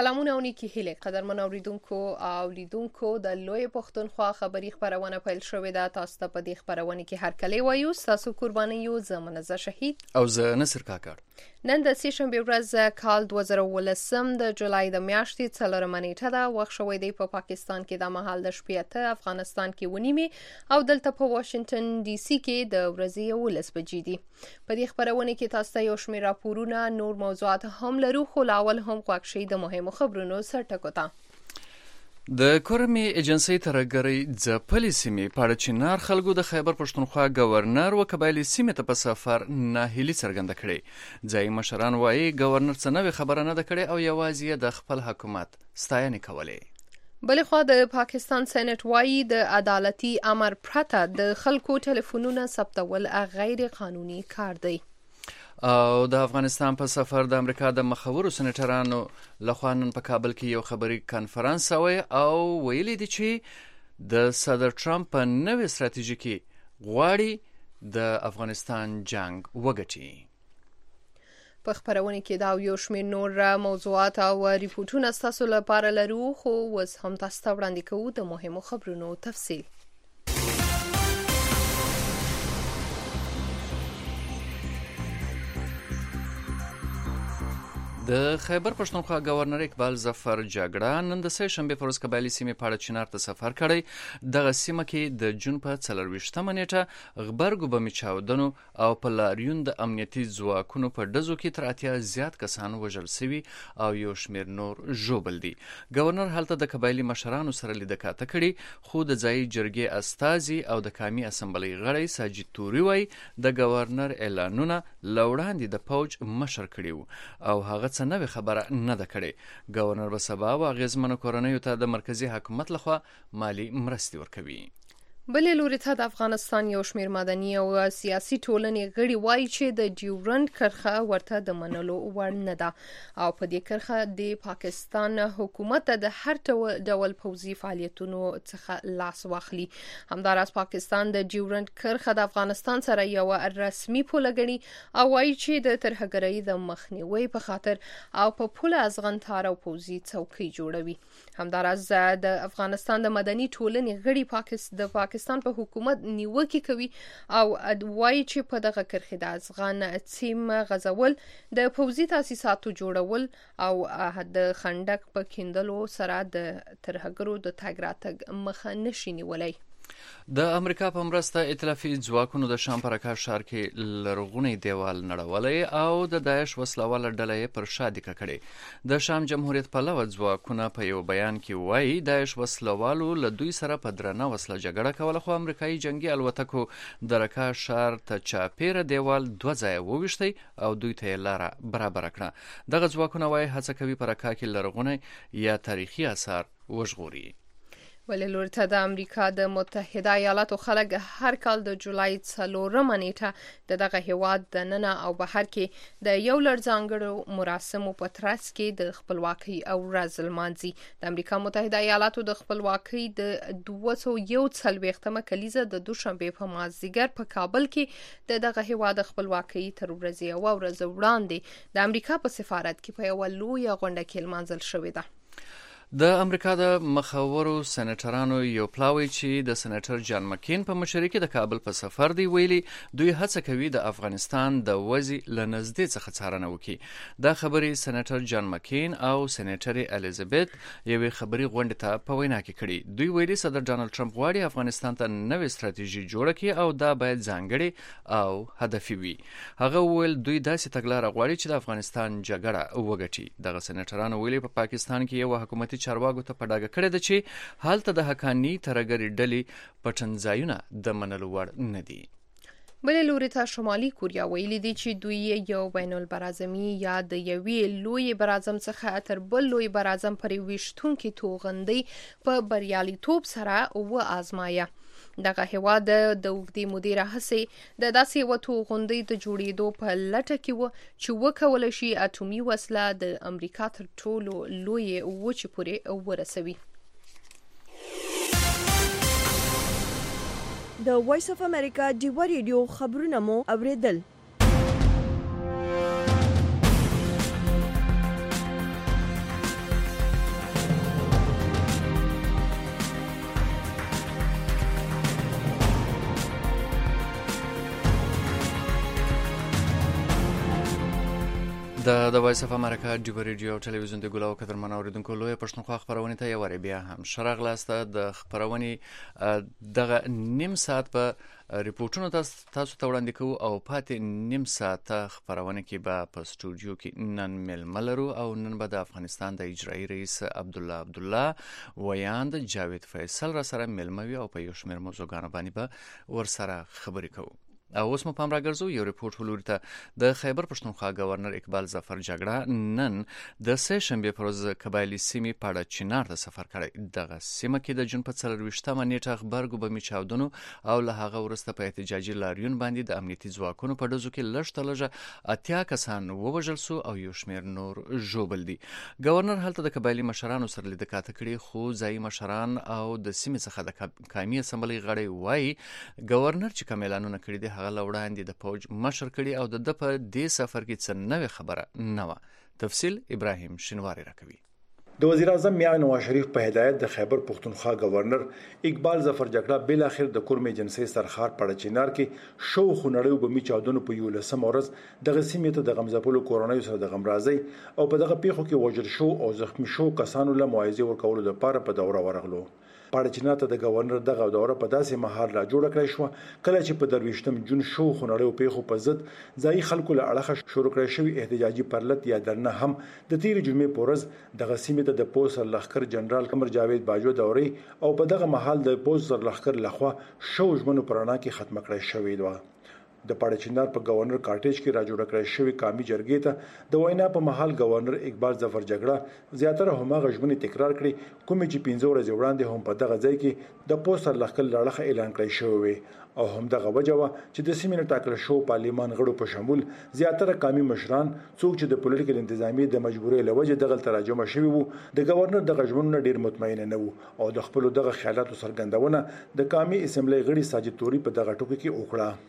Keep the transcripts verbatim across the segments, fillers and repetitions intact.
سلامونه او نیکی هیله قدرمن اوریدونکو او لیدونکو د لوی پښتونخوا خبری خبرونه پیل شوې ده. تاسو ته په دې خبرونه کې هر کله وایو تاسو قرباني یو زمنه شهید او زه نصر کاکړ. نن د سیشنبه ورځ کال دوه زره ولسم د جولای د میاشتې څلورمه نیټه ده. وخت شوې دی په پاکستان کې د مهال د شپې ته، افغانستان کې ونیمه او دلته په واشنگټن ډي سي کې د ورځې یولس بجې دي. په دې خبرونه کې تاسو ته یو شمېر راپورونه نور موضوعات هم لرو، خو لاول هم خوښ شي د مهمو خبرونو سرټکو ته. د کورمي ایجنسی ترګری ځپلې سیمې په اړه چې نار خلکو د خیبر پښتونخوا گورنر و قبایلی سیمې ته په سفر ناهیلي څرګنده کړې. ځای مشران وایي گورنر څه نوې خبره نه ده کړې او یوازې د خپل حکومت ستاینه کولې. بلخوا د پاکستان سېنات وایي د عدالتي امر پرته د خلکو ټلیفونونه ثبتول غیر قانوني کار دی. او د افغانستان په سفر د امریکا د مخورو سېنیټرانو لخوا نن په کابل کې یو خبري کانفرنس وی او ویلي دي چې د صدر ټرمپ په نوې ستراتیژي کې غواړي د افغانستان جنگ وګټي. په خبرونه کې دا یو شمېر نور موضوعات او ریپورتونه تاسو لپاره لرو، خو اوس هم تاسو ته وړاندې کوو د مهمو خبرونو تفصیل. د خیبر پښتونخوا گورنر اقبال ظفر جګړه نن د سه شنبه پر ورځ قبایلی سیمې په اړه چنار ته سفر کړی. دغه سیمه کې د جون په څلرویشتمه نیټه غبرګو بمي چاودنو او په لاریون د امنیتي ځواکونو په ډزو کې تر اتیا زیات کسان وژل شوي او یو شمېر نور ژوبل دي. گورنر هلته د قبایلی مشرانو سره لیدکاته کړي، خو د ځایي جرګې استازي او د قومي اسمبلی غړی ساجد توري وایي د گورنر اعلانونه لوړاندې د فوج مشر کړي او هغه څه نوې خبره نه ده کړې. گورنر به سبا او اغیزمنو کورنیو ته د مرکزی حکومت لخوا مالی مرستې ورکوي. بلې لوري ته د افغانستان یو شمېر مدني او سیاسي ټولنې غړي وایي چې د ډیورنډ کرښه ورته د منلو وړ نه ده او په دې کرښه د پاکستان حکومت د هر ډول پوځي فعالیتونو څخه لاس واخلي. همداراز پاکستان د ډیورنډ کرښه د افغانستان سره یو رسمي پوله ګڼي او وایي چې د ترهګرۍ د مخنیوي په خاطر او په پوله ازغنتار او پوځي څوکۍ جوړوي. همداراز د افغانستان د مدني ټولنې غړي پاکستان د پاکستان په حکومت نیوکه کوي او وایي چې په دغه کرښې د افغان سیم غزول، د پوځي تاسیساتو جوړول او د خندق په کیندلو سره د ترهګرو د تګ راتګ مخه نشي نیولای. د امریکا په مرسته ائتلافي ځواکونو د شام پر اکا ښار کې لرغونی دیوال نړولی او د داعش وسلواله ډله یې پر شا دیکه کړې. د شام جمهوریت پلوه ځواکونه په یو بیان کې وایي داعش وسلوالو له دوی سره په درنه وسله جګړه کوله، خو امریکایي جنگي الوتکو د رکا ښار ته چاپیره دیوال دوه ځایه وویشتی او دوی ته یې لاره برابره کړه. دغه ځواکونه وایي هڅه کوي په رکا کې لرغونی یا تاریخي اثار وژغوري. ولې لور ته د امریکا د متحده ایالاتو خلک هر کال د جولای څلورمه نیټه د دغه هیواد د ننه او بهر کې د یو لړ ځانګړو مراسمو په ترڅ کې د خپلواکۍ او ورځ لمانځي. د امریکا متحده ایالاتو د خپلواکۍ د دوه سوه یو څلوېښتمه کلیزه د دوشنبې په مازدیګر په کابل کې د دغه هیواد د خپلواکۍ تر ورځې یوه ورځ وړاندې د امریکا په سفارت کې په یوه لویه غونډه کې لمانځل شوې ده. د امریکا د مخورو سېنیټرانو یو پلاوی چې د سېنیټر جان مکین په مشرۍ کې د کابل په سفر دی ویلي دوی هڅه کوي د افغانستان د وضع له نږدې څخه څارنه وکړي. دا خبرې سېنیټر جان مکین او سېنیټرې الیزابت یوې خبري غونډې ته په وینا کې کړي. دوی ویلي صدر ډانلډ ټرمپ غواړي افغانستان ته نوې ستراتیژي جوړه کړي او دا باید ځانګړې او هدفي وي. هغه وویل دوی داسې تګلاره غواړي چې د افغانستان جګړه وګټي. دغه سېنیټرانو ویلي په پاکستان کې یو حکومتي چارواکو ته په ډاګه کړی ده چې هلته د حقاني ترهګرۍ ډلې پټنځایونه د منلو وړ نه دي. بلې لوري ته شمالي کوریا ویلي دي چې دوی یو بین البرازمي یا د یوې لوی برازم څخه تر بل لوی برازم پرې ویشتونکي توغندۍ په بریالیتوب سره و آزمایه. دغه هیواد د اوږدې مودې راهیسې د داسې یوه توغندۍ د جوړېدو په لټه کې و چې وکولی شي اټومي وسله د امریکا تر ټولو لویې وچې پورې ورسوي. د وایس اف امریکا ډیوه ریډیو خبرونه مو اوریدل. د د وایس اف امریکا ډیو ریډیو ټلویزیون د ګلاو قدرمن اوریدونکو لوی پښتونخوا خبرونه ته یو بیا هم شرغ لاسته د خبرونه دغه نیم ساعت په ریپورتونو تاسو ته وړاندې کوو او پاتې نیم ساعت خبرونه کې به په سټوډیو کې نن ململرو او نن به د افغانستان د اجرایی رئیس عبد الله عبد الله ویاند جاوید فیصل را سره ملموي او په یو شمېر موضوعګانو باندې به ور سره خبرې کوو. او اوس مو پام راګرځو یو ریپورت ولوري ته د خیبر پښتونخوا گورنر اقبال ظفر جګړه نن د سه شنبه پر ورځ قبایلی سیمې پاړه چینار ته سفر کړی. دغه سیمه کې د جون په څلرويشتمه نیټه خبرګو به می چاودنو او له هغه ورسته په احتجاجي لاریون باندې د امنیتي ځواکونو په ډزو کې لږ تلجه اتیا کسان ووژل سو او یو شمېر نور ژوبل دي. گورنر هلته د قبایلی مشرانو سره لیدل کړي خو ځای مشران او د سیمې څخه د قومي اسمبلی غړي وای گورنر چې کوملانونه کړي دي هغه لوړاندې د فوج مشر کړي او د په دې سفر کې څه نوې خبره نه و. تفصیل ابراهیم شینواری راکوي. د وزیر اعظم میاں نواز شریف په هدایت د خیبر پښتونخوا گورنر اقبال ظفر جګړه بل اخر د کورم ایجنسی سرخار پړه چینار کې شو خنړیو به می چاودنو په یو لسم ورځ د غسیمې ته د غمزپلو کورونایو سره د غمرازي او په دغه پیښو کې وژل شو او زخمی شو کسانو له معاوضه ورکولو لپاره په دوره ورغلو. پاړه چینار ته د گورنر دغه دوره په داسې مهال را جوړ کړی شو کله چې په درويشتم جون شو خنړیو پیښو په ضد ځای خلکو له اړخه شروع کړی شوی احتجاجي پرلط یا درنه هم د تیر جمعې پورز د غسیمې ته د پوس لخر جنرال قمر جاوید باجو دوري او په دغه مهال د پوس لخر لخوا شو ژمنو پرانا کې ختم کړی شوی و. د پاړه چینار په گورنر کارټیج کې را جوړ کړی شوی قومي جرګې ته د وینا په محل گورنر اقبال ظفر جګړه زیاتره همغه غژمنې تکرار کړي کوم چې پنځه ورځې وړاندې هم په دغه ځای کې د پوسټر لخل لړخه اعلان کړی شوی او هم دغه وجوه چې د سیمې ټاکل شو پارلیمان غړو په شمول زیاتره قومي مشران څوک چې د پولیټیکل انتظامی د مجبورۍ لوجه دغه تراجم شوی وو د گورنر د غژمنو ډیر مطمئن نه وو او د خپل دغه خیالاتو سرګندونه د قومي اسمبلی غړي ساجد توري په دغه ټوکو کې وکړه.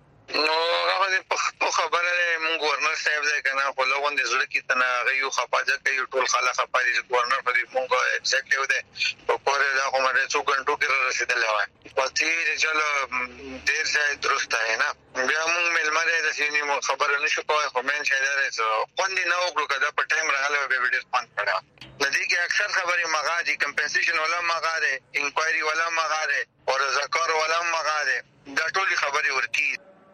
نو هغه په خبره مونږ گورنر صاحب ځای کنه په لوګون د زړه کې تناغه یو خپاجه کوي ټول خلک خپاري چې گورنر په دې مونږ ایگزیکټیو ده په پوره دا کومه څو غنټو کې رسیدل وای پاتې چلو ډیر ځای درست ہے نه بیا مونږ ملمره د سینې خبره نشو کوی خو مین شایدار خوندې نه وګړو کدا په ټایم راغله به ډیر خوند کړه. ندی کې اکثر خبرې مغادي کمپنسیشن ولا مغاده انکوایري ولا مغاده او ذکر ولا مغاده دا ټول خبرې ورکی.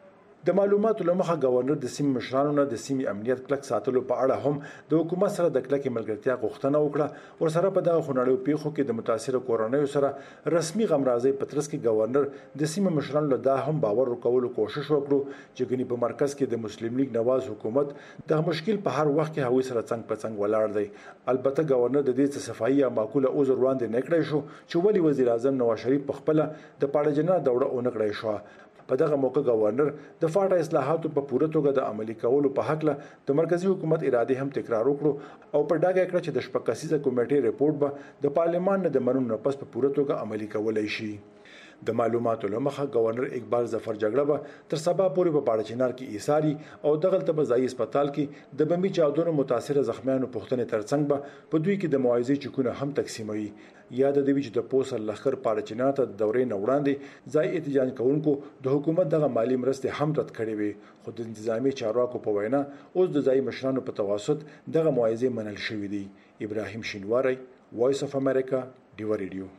د معلوماتو لمخه گورنر د سیمې مشرانو نه د سیمې امنیت کلک ساتلو په اړه هم د حکومت سره د کلک ملګرتیا غوښتنه وکړه. ورسره په دغه خنړیو پیښو کې د متاثر کورونایو سره رسمي غمرازي پترس کې گورنر د سیمې مشرانو له دا هم باور ورکولو کوشش وکړو چې ګنې په مرکز کې د مسلم لیگ نواز حکومت د مشکل په هر وخت کې هوی سره څنګ په څنګ ولاړ دی. البته گورنر د دې صفایي یا معقوله عذر وړاندې نه کړی شو چې ولی وزیر اعظم نواز شریف په خپل د پاړه جنرال دوره اون کړی شو. په دغه موقع گورنر د فاټا اصلاحاتو په پوره توګه د عملي کولو په حق له د مرکزی حکومت اراده هم تکرار وکړو او په ډاګه کړ چې د شپږ کسیزه کمیټې ریپورت به د پارلمان نه د منون نه پس په پوره توګه عملي کولای شي. د معلوماتو لمخه گورنر اقبال ظفر جګړه به تر سبا پورې په پاړه چینار کې ایثاری او دغه ته ځای هسپتال کې د بمبي چاودنو متاثر زخمیانو پښتنې ترڅنګ به په دوی کې د معاوضې چکونه هم تقسیموي. یاد د ویچ د پوسر لخر پاړه چینار ته د دورې نه وړاندې ځای احتجاج کوونکو د حکومت دغه مالی مرستې هم رد کړې وي خو د انتظامی چارواکو په وینا اوس د ځای مشرانو په توسط دغه معاوضې منل شوې دي. ابراهیم شینواری وایس اف امریکا ډیو ریډیو.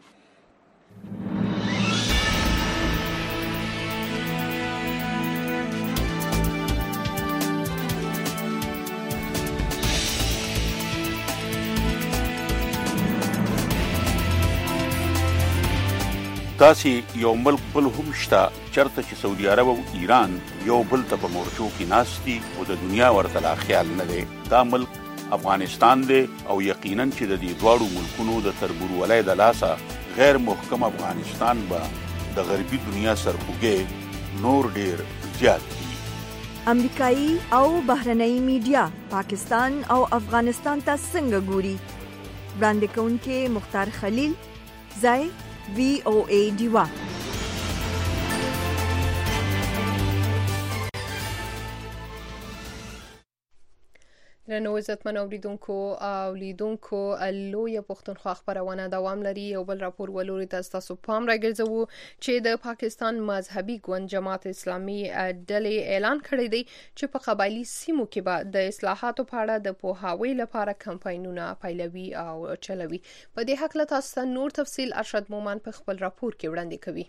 تاسې یو ملک بل هم شته چرته چې سعودي عرب او ایران یو بل ته په مورچو کې ناست دي او د دنیا ورته لا خیال نه دی. دا ملک افغانستان دی او یقینا چې د دې دواړو ملکونو د تربورولۍ د لاسه غیر محکم افغانستان به د غربي دنیا سرخوږی نور ډیر زیات دي. امریکایي او بهرنۍ میډیا پاکستان او افغانستان ته څنګه ګوري؟ وړاندې کوونکې مختار خلیل ځای وی او ای ډیوا. نو عزتمن اوریدونکو او لیدونکو لوی پښتونخوا خبرونه دوام لري. یو بل راپور ولوري تاسو پام راګرځوو چې د پاکستان مذهبي ګوند جماعت اسلامي ډلې اعلان کړی دی چې په قبایلی سیمو کې به د اصلاحاتو په اړه د پوهاوي لپاره کمپاینونه پیلوي او چلوي. په دې حق له تاسو نور تفصيل ارشد مومن په خپل راپور کې وړاندې کوي.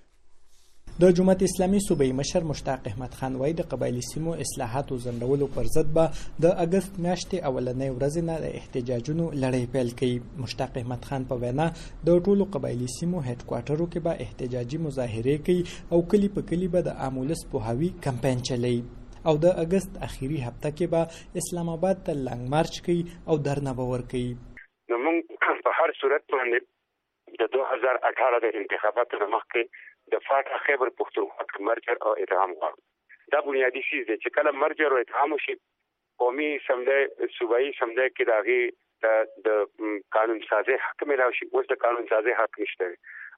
د جماعت اسلامي صوبایي مشر مشتاق احمد خان وایي د قبایلی سیمو اصلاحاتو ځنډولو پر ضد به د اگست میاشتې اولنۍ ورځې نه د احتجاجونو لړۍ پیل کړي. مشتاق احمد خان په وینا د ټولو قبایلی سیمو هډ کوارټرو کې به احتجاجي مظاهرې کوي او کلی په کلی به د عامولس پوهاوي کمپاین چلوي او د اگست اخیری هفته کې به اسلام آباد ته لانګ مارچ کوي او درنه به ورکوي. نو موږ په هر صورت باندې د دوه هزار اټھارہ د انتخاباتو مخکې د فاتح خیبر پښتونخوا مرجر او ادغام غواړو. دا بنیادی شی دی چې کله مرجر او ادغام شي قومي سمدای صوبایي سمدای کې داغي د قانون سازي حق ملاوي شي. اوس د قانون سازي حق نشته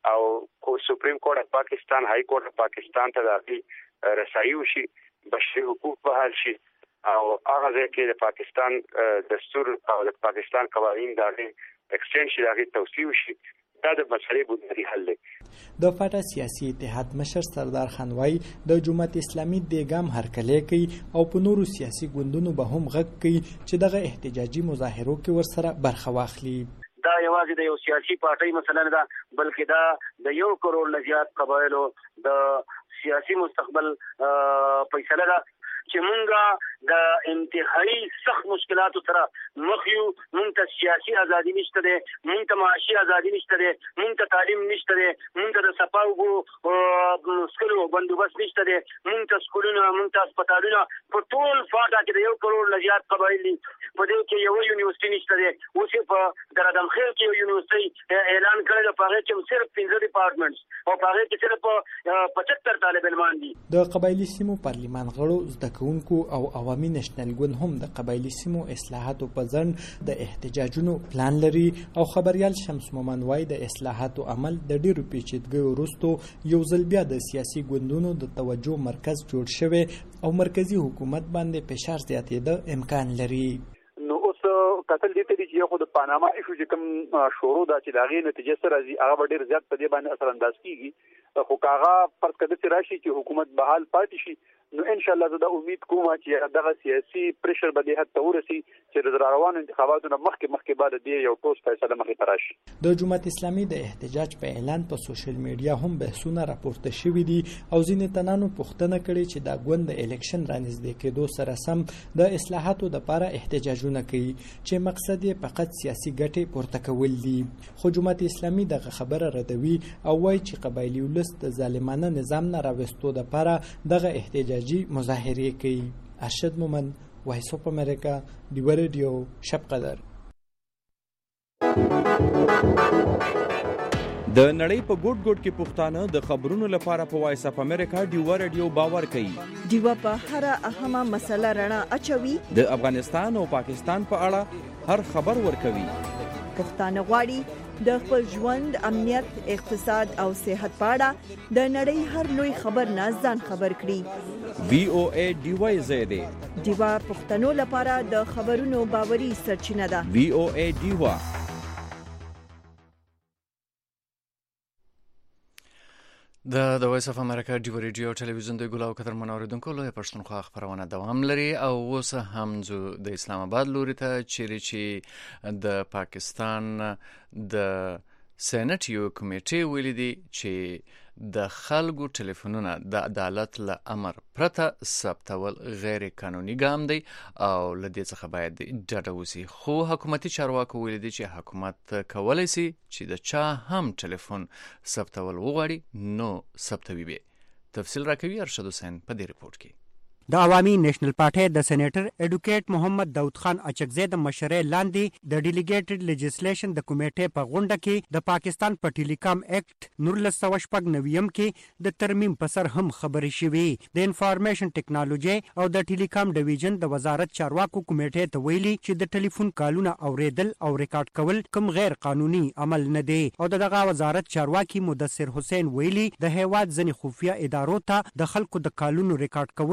او سپریم کورټ اف پاکستان های کورټ اف پاکستان ته داغي رسایي وشي بشري حقوق په حال شي او هغه ځکه د پاکستان دستور او د پاکستان قوانین داغي ایکسچینج شي داغي توسيع شي. دا د مسلې بنیادی حل دی. د فاټا سیاسي اتحاد مشر سردار خان وای د جماعت اسلامي دیګام هرکلی کوي او په نورو سیاسي ګوندونو به هم غږ کوي چې دغه احتجاجي مظاهرو کې ورسره برخه واخلي. دا یوازې د یو سیاسي پارټۍ مسله نه ده بلکې دا د یو کروڑ نه زیات قبایلو د سیاسي مستقبل فیصله ده چې مونږه د انتهایی سخت مشکلاتو سره مخ یو. مونږ ته سیاسي ازادي نشته ده، مونږ ته معاشي ازادي نشته ده، مونږ ته تعلیم نشته ده، مونږ ته د صفاو سکولو بندوبست نشته ده، مونږ ته سکولونه، مونږ ته هسپتالونه په ټول فاټا کې د یو کروڑ نه زیات قبایل دي. په دې کې یو یونیورسيټي نشته ده. اوس په درادم خیل کې یو یونیورسيټي اعلان کړی ده، په هغه کې صرف پنځه ډپارټمنټس او په هغه کې صرف پچهتر طالب علمان دي. د قبایلی سیمو پارلیمان غړو زده کوونکو او عوامي نېشنل ګوند هم د قبایلی سیمو اصلاحاتو په ځنډ د احتجاجونو پلان لري او خبريال شمس مومن وای د اصلاحاتو عمل د ډیرو پیچیدګیو وروسته یو ځل بیا د سیاسي ګوندونو د توجه مرکز جوړ شوی او مرکزی حکومت باندې فشار زیاتېده امکان لري. نو اوس قتل دي ته چې خو د پاناما ایشو چې کوم شروع دا چې داغي نتیجه سره راځي هغه ډیر زیات په دې باندې اثر انداز کیږي. خو کاغه فرض کړه چې راشي چې حکومت بحال پاتې شي نو ان شاء الله زه د امید کوم چې دغه سیاسي پریشر به د حد تورسي چې د روانو انتخاباتو مخکې مخکې بعد د یو ټوس فیصله مخې ته راشي. د جماعت اسلامي د احتجاج په اعلان په سوشل میډیا هم بحثونه راپورته شوي دي او ځینې تنانو پوښتنه کړې چې دا ګوند د الیکشن رانږدې کېدو سره سم د اصلاحاتو لپاره احتجاجونه کوي چې مقصد یې فقط سیاسي ګټې پورته کول دي. خو جماعت اسلامي دغه خبره ردوي او وایي چې قبایلی ولس د ظالمانه نظام نه راوستو لپاره دغه احتجاجي مظاهرې کوي. ارشد مومن، وایس اف امریکا، دیو رادیو، شب قدر. د نړۍ په ګوټ ګوټ کې پښتانه د خبرونو لپاره په وایس اف امریکا دیو رادیو باور کوي. دیو په هر اهمه مسله رڼا اچوي. د افغانستان او پاکستان په اړه هر خبر ورکوي. پښتانه غواړي د خپل ژوند، امنیت، اقتصاد او صحت په اړه د نړۍ هر لوی خبر نه ځان خبر کړي. وی او ای ډیوای زیاده دیوا پښتنو لپاره د خبرونو باوري سرچینه ده. وی او ای ډیوا. د د وایس اف امریکا ډیو ریډیو ټلویزیون د ګلاو کتر منوریدونکو لوی پښتونخوا خبرونه دوام لري او اوس هم زو د اسلام آباد لوري ته چیرې چې د پاکستان د سېنات یو کمیټې ولیدي چې د خلکو ټلیفونونه د عدالت له امر پرته ثبتول غیر قانوني ګام دی او لدې څخه باید ډډه وشي. خو حکومتي چارواکو ویلي چې حکومت کولای شي چې د چا هم ټلیفون ثبتول وغواړي نو ثبتوي به. تفصیل راکوي ارشد حسین په دې رپورت کې. د عوامي نېشنل پارټي د سېنیټر اډوکیټ محمد داود خان اچکزی د مشرۍ لاندې د ډیلیګیټډ لیجسلیشن د کمیټې په غونډه کې د پاکستان په ټیلیکام ایکټ نولس سوه شپږ نویم کې د ترمیم په سر هم خبرې شوې. د انفارمیشن ټیکنالوژي او د ټیلیکام ډیویژن د وزارت چارواکو کمیټې ته ویلي چې د ټلیفون کالونه اوریدل او ریکارډ کول کوم غیر قانوني عمل نه دی او دغه وزارت چارواکي مدثر حسین ویلي د هیواد ځینې خفیه ادارو ته د خلکو د کالونو ریکارډ کولو او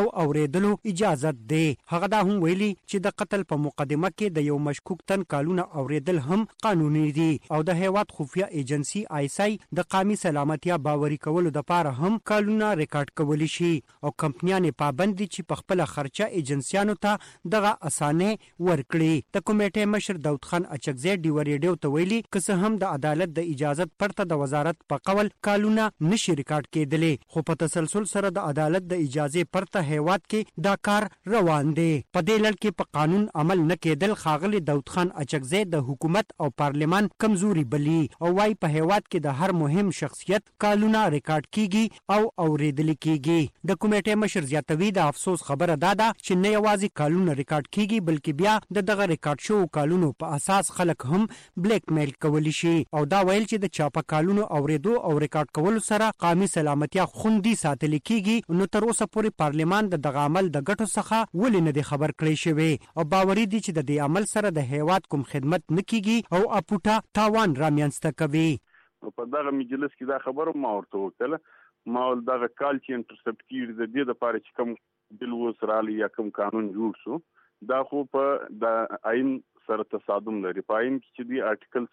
اوریدلو اجازه ده. هغه دا هم ویلي چې د قتل په مقدمه کې د یو مشکوک تن کالونه اوریدل هم قانوني دي او د هیواد خفیه ایجنسی آیسای د قومي سلامتیا باوري کولو د پاره هم کالونه ریکارډ کولی شي او کمپنیانې پابند دي چې په خپل خرچه ایجنسیانو ته دغه اسانه ورکړي. د کمیټې مشر داود خان اچکزی ډیو ریډیو ته ویلي که هم د عدالت د اجازت پرته د وزارت په قول کالونه نشي ریکارډ کېدلې، خو په تسلسل سره د عدالت د اجازه پرته هیواد کې دا کار روان دی. په دې لړ کې په قانون عمل نه کېدل ښاغلي داود خان اچکزی د حکومت او پارلمان کمزوري بلی او وايي په هیواد کې د هر مهم شخصیت کالونه ریکارډ کیږي او اوریدل کیږي. د کمیټې مشر زیاتوي د افسوس خبره ده چې نه یوازې کالونه ریکارډ کیږي بلکې بیا د دغه ریکارډ شو کالونو په اساس خلک هم بلیک میل کولی شي او دا ویل چې د چاپه کالونو اوریدو او ریکارډ کولو سره قومي سلامتیا خوندي ساتل کیږي. نو تر اوسه پورې پارلمان د دغه عمل د ګټو څخه ولې نه دی خبر کړی شوی او باوري دي چې د دې عمل سره د هیواد کوم خدمت نه کیږي او اپوټا تاوان رامنځته کوي. په دغه مجلس کې دا خبره ما ورته وکړه، ما ول دغه کال چې انټرسپټ کیږي د دې لپاره چې کوم بل وسرالی یا کوم قانون جوړ شو دا خو په د آئین سره تصادم لري. په آئین کې چې دی آرټیکل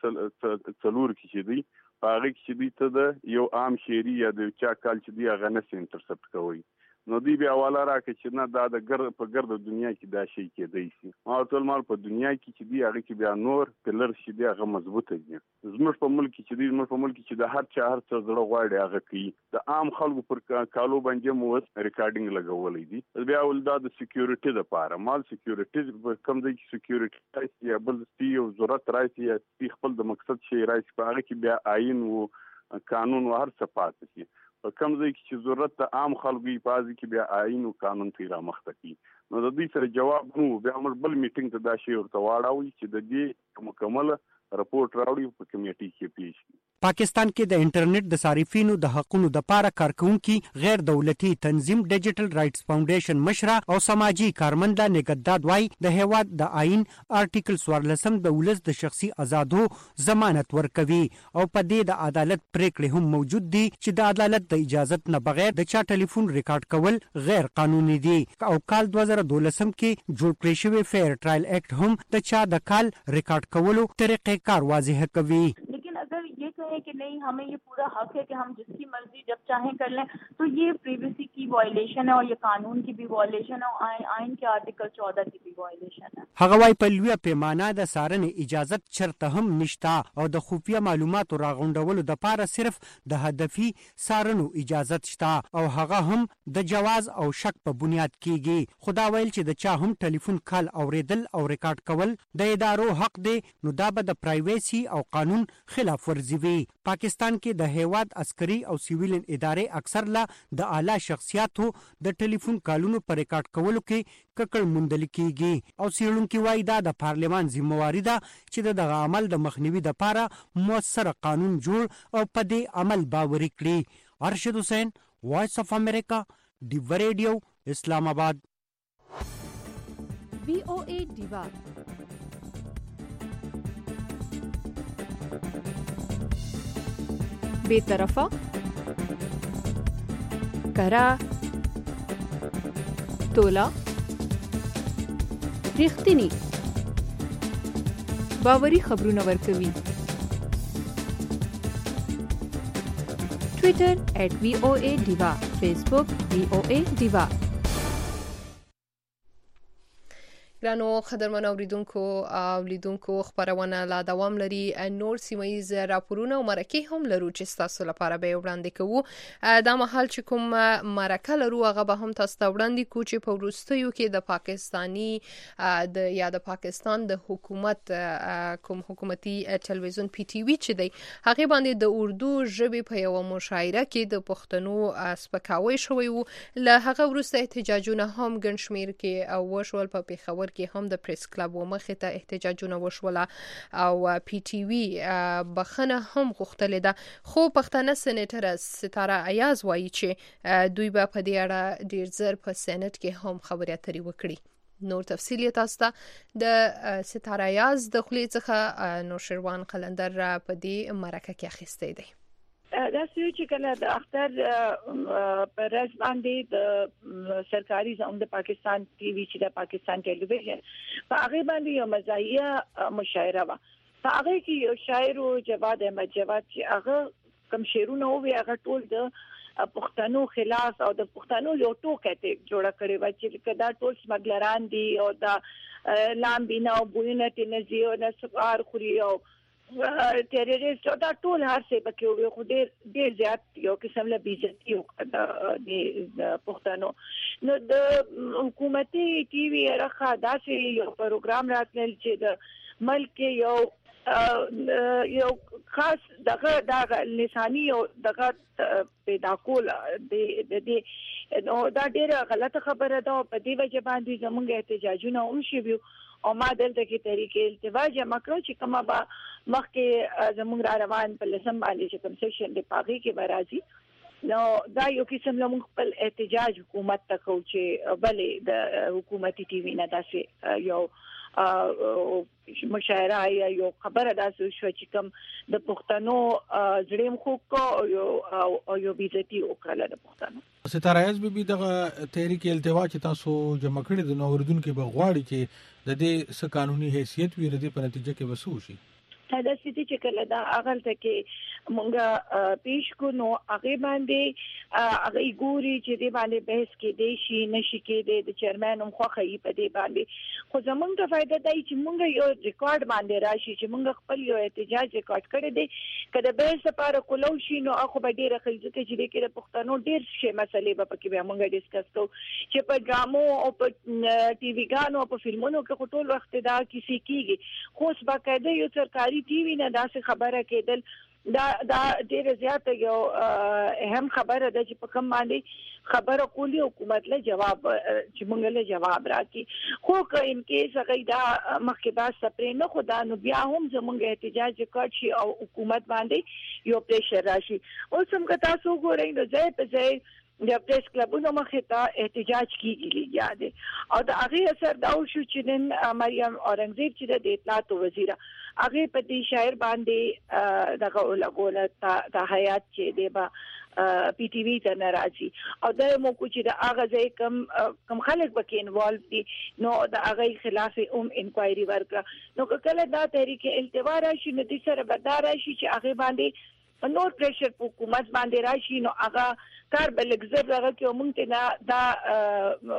څلور کې چې دی په هغه کې چې دی ته د یو عام شهري یا د چا کال چې دی هغه نه انټرسپټ کوي. نو دی بیا والا راکړي چې نه دا د ګرد په ګرد دنیا کې دا شی کېدای شي. ما ټول مال په دنیا کې چې دی هغه کې بیا نور پلر شي دی هغه مضبوطه دي. زموږ په ملک کې چې دی زموږ په ملک کې چې د هر چا هر څه زړه غواړي هغه کوي. د عام خلکو پر کالو باندې مو ریکارډینګ لګولې دي. بیا ول دا د سکیورټي لپاره مال سکیورټي کوم ځای کې سکیورټي راشي یا بل څه یو ضرورت راشي یا خپل د مقصد شي راشي په هغه کې بیا آئین او قانون او هر څه پاتې شي. په کوم ځای کې چې ضرورت د عام خلکو یې پازي کې بیا آئین او قانون ته رامخته کی. نو د دې سره جواب نو بیا موږ بل میټینګ ته دا شی ورته واړاوي چې د دې مکمل رپورت راوړي په کمیټې کې پیښ کړي. پاکستان کې د انټرنیټ د صارفینو د حقوقو د پاره کارکونکو غیر دولتي تنظیم ډیجیټل رائټس فاونډیشن مشره او سماجی کارمنده نګداد وای د هیواد د آئین آرټیکل څوارلسم د ولس د شخصي آزادو ضمانت ورکوي او په دې د عدالت پریکړې هم موجود دي چې د عدالت د اجازت نه بغیر د چا ټلیفون ریکارډ کول غیر قانوني دي او کال دوه زره دولسم کې جوړ کړی شوی فیر ټرایل ایکټ هم د چا د کال ریکارډ کولو طریقې کار واضح کوي. अगर ये कहे कि नहीं हमें ये पूरा हक है कि हम जिसकी मर्जी जब चाहें कर लें तो ये प्राइवेसी की वायलेशन है और ये कानून की भी वायलेशन है और आइन के आर्टिकल चौदह की भी वायलेशन है. هغه وايي په لوی پیمانه د سارنې اجازت چرته هم نشتا او د خفیه معلوماتو راغونډولو د پاره صرف د هدفي سارنو اجازت شتا او هغه هم د جواز او شک په بنیاد کیږي. خدا ویل چې د چا هم ټلیفون کال اوریدل او ریکارډ کول د ادارو حق دی نو دا به د پرایویسي او قانون خلاف ورزي وي. پاکستان کې د هیواد عسکري او سیویلین ادارې اکثر لا د اعلی شخصیاتو د ټلیفون کالونو پر ریکارډ کولو کې ککړ موندل کیږي او سیړونکو وايي دا د پارلمان ذمہواری ده چې دغه عمل د مخنیوي لپاره موثر قانون جوړ او په دې عمل باور کړي. ارشد حسین، وائس اف امریکا، ډیو ریډیو، اسلام آباد. وی او ای ډیوا بے طرفه کرا تولا ریښتینی باوري خبرونه ورکوي. ټویټر ایٹ وی او اے ډیوا، فیسبوک وی او اے ډیوا. ګرانو قدرمن اوریدونکو او لیدونکو خبرونه لا دوام لري. نور سیمایز راپورونه او مرکه هم لرو چې تاسو لپاره به وړاندې کوو. دا مهال چې کوم مرکه لرو هغه به هم تاسو ته وړاندې کوو چې په وروستیو کې د پاکستانی د یا د پاکستان د حکومت کوم حکومتي ټلویزیون پی ټی وی چې دی هغه باندې د اردو ژبې په یو مشاعره کې د پښتنو سپکاوی شوی و. له هغه وروسته احتجاجونه هم ګڼ شمیر کې او وشول. په پیښور کې هم د پریس کلب و مخې ته احتجاجونه وشوله او پی ټی وی بخنه هم غوښتلې ده. خو پښتنه سېنیټر ستاره ایاز وایي چې دوی به په دې اړه ډیر زر په سېنات کې هم خبرې اترې وکړي. نور تفصیل تاسو ته د ستاره ایاز د خولې څخه نوشروان قلندر په دې مرکه کې اخیستی دی. دا چې کله د اختر پر ورځ باندې د سرکاري زوم د پاکستان ټي وي چې د پاکستان ټلویزیون په هغه باندې یو مزاحیه مشاعره و. په هغه کې یو شاعر جواد احمد جواد چې هغه کوم شعرونه وی هغه ټول د پښتنو خلاف او د پښتنو یو ټوکه ته جوړه کړې و چې کدا ټول سمګلران دي او دا لامبینا او بوینه تنزي او نسوار خوري او ټیرریست او دا ټول هر څه پکې وي خو ډېر ډېر زیات یو قسم له بیزتی د پښتنو. نو د حکومتي ټي وي راخه داسې یو پروګرام راتلل چې د ملک یو یو خاص دغه دغه لسانی او دغه پیدا کول د دې نو دا ډېر غلطه خبره ده. په دې وجه باندې زموږ احتجاجونه هم شوي او ما دلته کې طریقې التوا جمع کړو چې کومه به مخکې زموږ را روان په لسم باندې چې کوم سیشن د پاغي کې برازي نو دا یو قسم له موږ خپل احتجاج حکومت ته کوو چې بلې د حکومتي ټي وي نه داسې یو مشاعره یا یو خبره داسې شو چې کوم د پښتنو زړیم خو کو او یو بیزتی وکړه د پښتنو. ستاره ایس بي بي دغه تحریک التوا چې تاسو جمع کړی د نوردون کې بغواړي چې د دې س قانوني حیثیت وي ردی په نتیجه کې وسو شي. دا ستې چې کله دا اغل ته کې مونږه پیش کو نو هغه باندې هغه ګوري چې دې باندې بحث کې دی شي نشي کې د چیرمن هم خوخه یې په دې باندې خو زمونږ ته فائدہ دی چې مونږ یو ریکارډ باندې راشي چې مونږ خپل یو احتجاج ریکارډ کړی دی کله بحث لپاره کولو شي نو اخو به ډیره خلک چې دې کې د پښتنو ډیر شی مسلې به پکې به مونږ ډیسکس کوو چې په ډرامو او په ټي وی ګانو او په فلمونو کې ټول وخت دا کیسې کیږي خو څه باقاعده یو سرکاري ټي وی نه داسې خبره کېدل دا دا ډېر زیات یو اهم خبره ده چې په کوم باندې خبره کولی حکومت له جواب چې مونږ له جواب راکړي خو که ان کیس هغه دا مخکې بحث پرې نه خو دا نو بیا هم زمونږ احتجاج وکړ شي او حکومت باندې یو پریشر راشي. اوس هم که تاسو ګورئ نو ځای په ځای د پریس کلبونو مخې ته احتجاج کیږي یاد او د هغه اثر دا شو چې نن مریم اورنګزیب چې د اطلاعات وزیر هغه په دې شاعر باندې دغه لګول د حیات چې دی با پی ټی وی ته ناراضي او د مو کو چې د هغه ځای کم کم خلک پکې انوالو دي نو د هغه خلاف هم انکوایري ورکړه نو کله دا تحریک التوا راشي نو د سره بدار راشي چې هغه باندې نور پریشر په حکومت باندې راشي نو هغه کار بلګزر هغه کې مونږ ته دا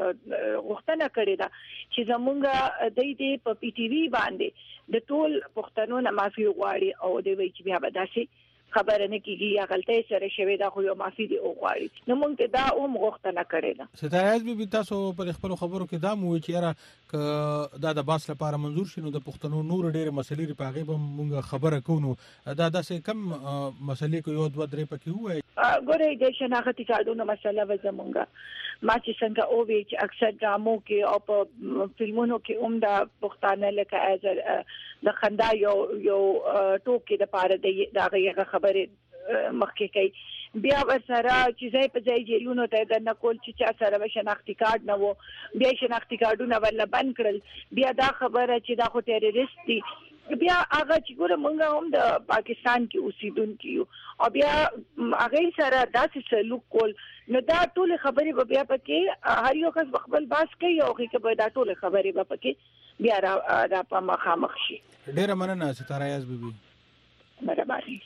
غوښتنه کړې ده چې زمونږ د دې په پی ټی وی باندې د ټول پښتنو نه معافي غواړي او د وی چې بیا به داسې خبره نه کیږي یا غلطي سره شوی دا خو یو معافي دی او غواړي نو مونږ ته دا هم غوښتنه کړې ده. ستاره ایس بي بي تاسو پر خپل خبرو کې دا مو چې یاره ک دا د باس لپاره منظور شینو د پښتنو نور ډېر مسلې لري پاغه به مونږ خبره کوو دا داسې کم مسلې کو یو دوه درې پکې وای ګورې د شناختی کارتونو مسله و زمونږه ما چې څنګه او وی چې اکثر ډرامو کې او په فلمونو کې هم دا پښتانه لکه از د خندا یو یو ټوکې د پاره د هغه خبره مخکې کوي بیا ورسره چې ځای په ځای جریونو ته د نکول چې چا سره شناختی کارت نه وو بیا شناختی کارتونه ولا بند کړل بیا دا خبره چې دا خو ټیرریست دي بیا هغه چې ګوره مونږ هم د پاکستان کې اوسیدونکو یو او بیا هغه سره داسې سلوک کول نو دا ټول خبرې به بیا پکې هر یو کس خپل باس کوي او کې به دا ټول خبرې به پکې بیا را را په مخامخ شي. ډېر مننه ستاره ایس بي بي. مهرباني.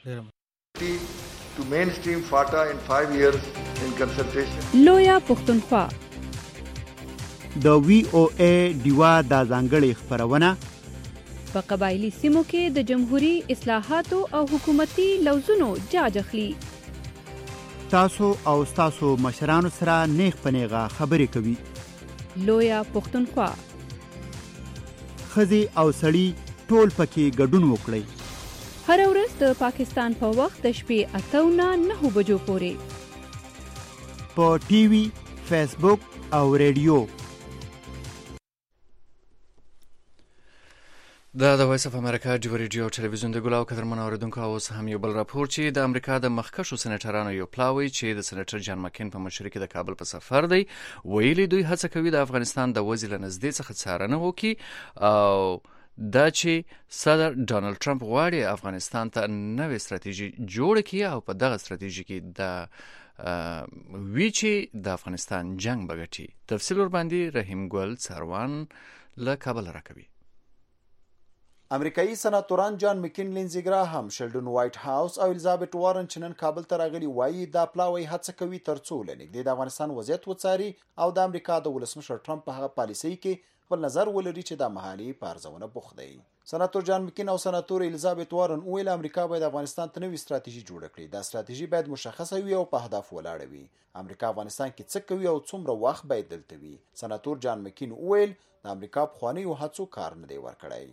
To mainstream FATA in five years in consultation. لویا پښتونخوا د وی او ای دیوا د ځانګړي خبرونه په قبایلی سیمو کې د جمهوریت اصلاحاتو او حکومتي لوزونو جاج اخلي. تاسو او تاسو مشرانو سره نیغ پنیغه خبرې کوي. لویا پښتونخوا خزي او سړی ټول پکې ګډون وکړي. هر ورځ د پاکستان په وخت د شپې اته نه نه بجو پورې په ټي وي، فیسبوک او ریډیو. دا د وایس اف امریکا د ریډیو او ټلویزیون د ګلاو قدرمن اوریدونکو اوس هم یو بل راپور چې د امریکا د مخکښو سېنیټرانو یو پلاوی چې د سېنیټر جان مکین په مشرۍ کې د کابل په سفر دی ویلي دوی هڅه کوي د افغانستان د وضع له نږدې څخه څارنه وکړي او دا چې صدر ډانلډ ټرمپ غواړي افغانستان ته نوې ستراتیژي جوړه کړي او په دغه ستراتیژي کې د وی چې د افغانستان جنگ بغټي. تفصیل ور باندې رحیم ګل څاروان له کابل راکوي. امریکایي سناتوران جان مکین، لینزی ګراهام، شلډن وایټ هاوس او الیزابت وارن چې نن کابل ته راغلي وایي دا پلاوی هڅه کوي ترڅو لنګدې د افغانستان وضعیت وڅاري او د امریکا د ولسمشر ټرمپ په هغه پالیسۍ کې خپل نظر ولري چې د محلي پارځونه بوخت دی. سناتور جان مکین او سناتور الیزابت وارن ویل امریکا باید افغانستان ته نوې ستراتیژي جوړه کړي. دا ستراتیژي باید مشخصه وي او په هدف ولاړه وي. امریکا افغانستان کې څه کوي او څومره وخت باید دلته وي. سناتور جان مکین ویل د امریکا پخوانیو هڅو کار نه دی ورکړی.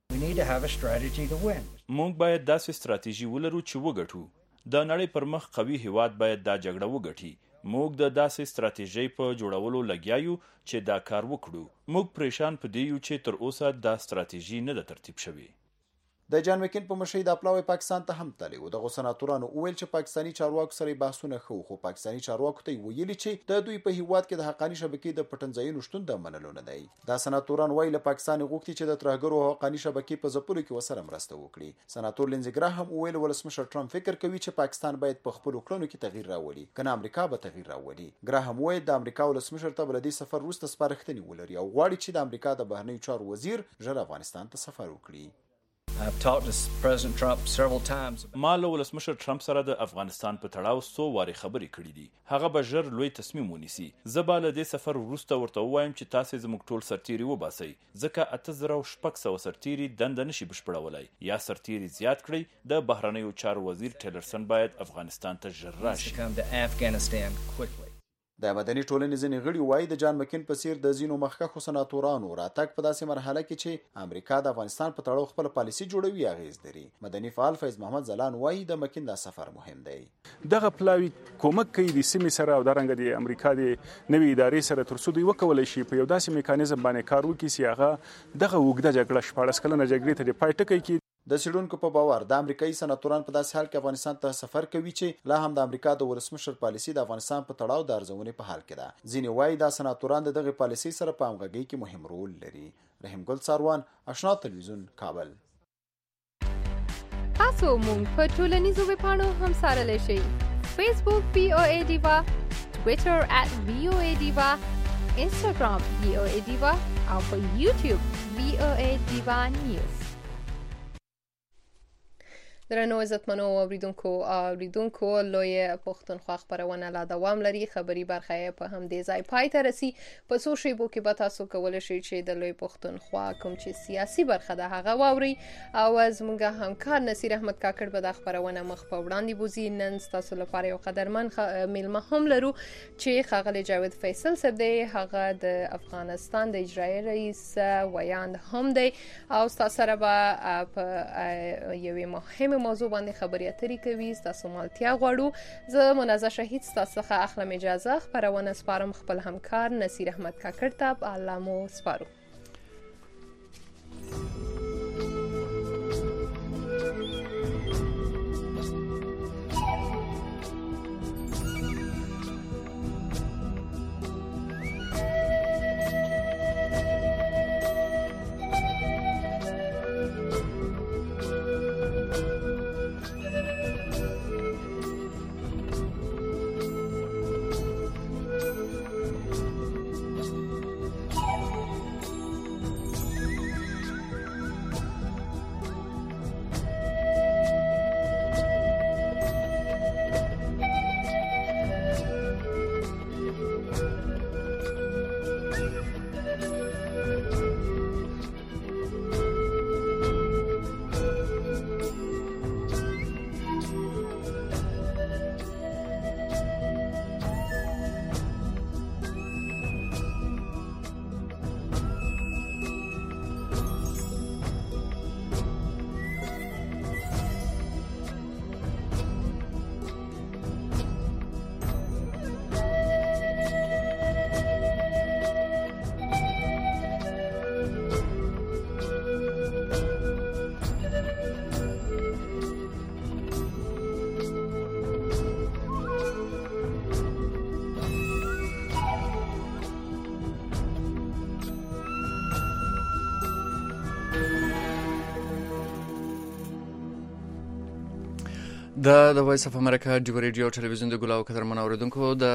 موږ باید داسې ستراتیژي ولرو چې وګټو. د نړۍ پر مخ قوي هیواد باید دا جګړه وګټي. موږ د داسې ستراتیژۍ په جوړولو لګیا یو چې دا کار وکړو. موږ پریشان پدې یو چې تر اوسه دا ستراتیژي نه ده ترتیب شوې. د جان مکین په مشرۍ د پلاوی پاکستان ته هم تللی و. دغه سناتورانو وویل چې پاکستاني چارواکو سره بحثونه خو خو پاکستاني چارواکو ته ویلي چې د دوی په هیواد کې د حقاني شبکې د پټنځایونو شتون د منلو نه دی. دا سناتوران وایي له پاکستان غوښتي چې د ترهګرو حقاني شبکې په ځپلو کې وسره مرسته وکړي. سناتور لینزی ګراهام وویل ولسمشر ټرمپ فکر کوي چې پاکستان باید په خپل کړنو کې تغییر راولي، کنه امریکا به تغییر راولي. ګراهام وایي د امریکا ولسمشر ته بلدي سفر وروسته سپارښتنې ولري او غواړي چې د امریکا د بهرنیو چارو وزیر ژر افغانستان ته سفر وکړي. I've talked to President Trump several times. ما له ولسمشر ټرمپ سره د افغانستان په تړاو څو وارې خبرې کړې دي. هغه به ژر لوی تصمیم ونیسي. زه به له دې سفر وروسته ورته ووایم چې تاسې زموږ ټول سرتیري وباسئ، ځکه اته زره او شپږ سوه سرتیري دنده نشي بشپړولی یا سرتیري زیات کړئ. د بهرنیو چارو وزیر ټیلرسن باید افغانستان ته ژر راشي. د مدني ټولنې ځینې غړي وایي د جان مکین په څیر د ځینو مخکښو سناتورانو راتګ په داسې مرحله کې چې امریکا د افغانستان په تړاو خپل پالیسي جوړوي اغیز لري. مدني فعال فیض محمد زلان وایي د مکین دا سفر مهم دی. دغه پلاوی کومک کوي د سیمې سره او د رنګ د امریکا د نوې ادارې سره ترڅو دوی وکولای شي په یو داسې میکانیزم باندې کار وکړي چې هغه دغه اوږده جګړه شپاړس کلنه جګړې ته د پای ټکی کړي. د سیډونکو په باور د امریکایي سناتوران په داسې حال کې افغانستان ته سفر کوي چې لا هم د امریکا د ولسمشر پالیسي د افغانستان په تړاو د ارزونې په حال کې ده. ځینې وایي دا سناتوران د دغه پالیسي سره په همغږۍ کې مهم رول لري. رحیم ګل څاروان، آشنا تلویزیون، کابل. تاسو مونږ په ټولنیزو ویبپاڼو هم سره شئ. فیسبوک وی او ای ډیوا، ټویټر ات وی او ای ډیوا، انسټاګرام وی او ای ډیوا او په یوټیوب وی او ای ډیوا نیوز. درنو عزتمنو اوریدونکو اوریدونکو لوی پښتونخوا خبرونه لا دوام لري. خبري برخه په هم دې ځای پای ته رسي. په سو شیبو کې به تاسو کولای شئ چې د لوی پښتونخوا کوم چې سیاسي برخه ده هغه واوري او زموږ همکار نصیر احمد کاکړ به د خبرونه مخ په وړاندې بوزي. نن تاسو لپاره یو قدرمن میلمه هم لرو چې ښاغلی جاوید فیصل صاحب دی. هغه د افغانستان د اجرایي رئیس ویاند هم دی او تاسو سره به په یوې مهمه موضوع باندې خبرې اترې کوي. تاسو مالتیا غواړو. زه منازه شهید تاسو څخه اخلم اجازه. خبرونه سپارم خپل همکار نصیر احمد کاکړ ته. الله مو سپارو. د د وایس اف امریکا د ریډیو ټلویزیون د ګلاو قدرمن اوریدونکو د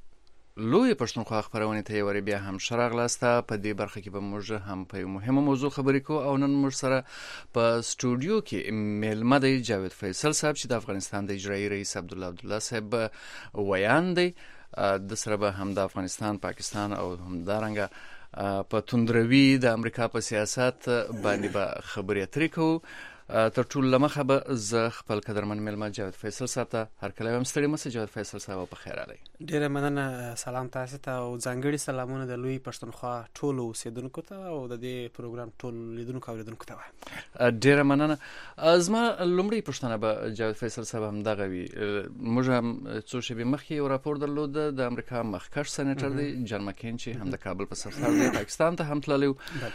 لوی پښتونخوا خبرونه ته یو بیا هم شراغلاسته په دې برخه کې به موږ هم په مهمه موضوع خبرې کوو او نن موږ سره په سټوډیو کې میلمه دی جاوید فیصل صاحب چې د افغانستان د اجرایي رئیس عبدالله عبدالله صاحب ویان دی د سره به هم د افغانستان پاکستان او هم دارنګه په توندروي د امریکا په سیاست باندې به خبرې اترې کوو تر ټولو لمخه به زه خپل قدرمن میلمه جاوید فیصل صاحب ته هر کله هم ستړي مشه. جاوید فیصل صاحب په خیر علي. ډیره مننه. سلام تاسو ته او ځانګړي سلامونه د لوی پښتونخوا ټولو اوسیدونکو ته او د دې پروګرام ټول لیدونکو او لیدونکو ته. ډیره مننه. زما لومړی پښتنه به جاوید فیصل صاحب هم دغه وی موږ هم څو شپې مخکې یو راپور درلود د امریکا مخکښ سېنیټر دی جان مکین چې هم د کابل په سفر دی پاکستان ته هم تللی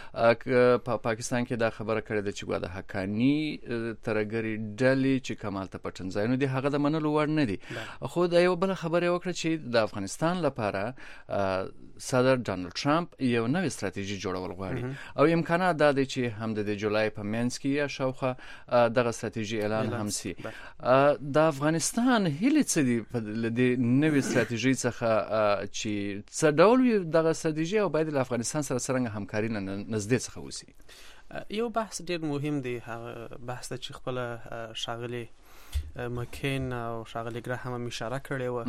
په پاکستان کې دا خبره کړې ده چې ګویا د حقانی ترګری ډلې چې کمال ته پټن ځایونه دي هغه د منلو وړ نه دي. خو دا یو بل خبره وکړه چې د افغانستان لپاره صدر ډانلډ ټرمپ یو نوې ستراتیژي جوړول غواړي او امکانات دا دي چې هم د جولای په منځ کې یا شاوخوا دغه ستراتیژي اعلان هم سي. د افغانستان هیله څه دي په دې نوې ستراتیژي څخه چې څه ډول وي دغه ستراتیژي او باید د افغانستان سره څنګه همکاري نږدې څخه وسی؟ یو بحث ډیر مهم دی، هغه بحث چې خپل شاغلي مکین او شاغلي ګراهم هم اشاره کړې و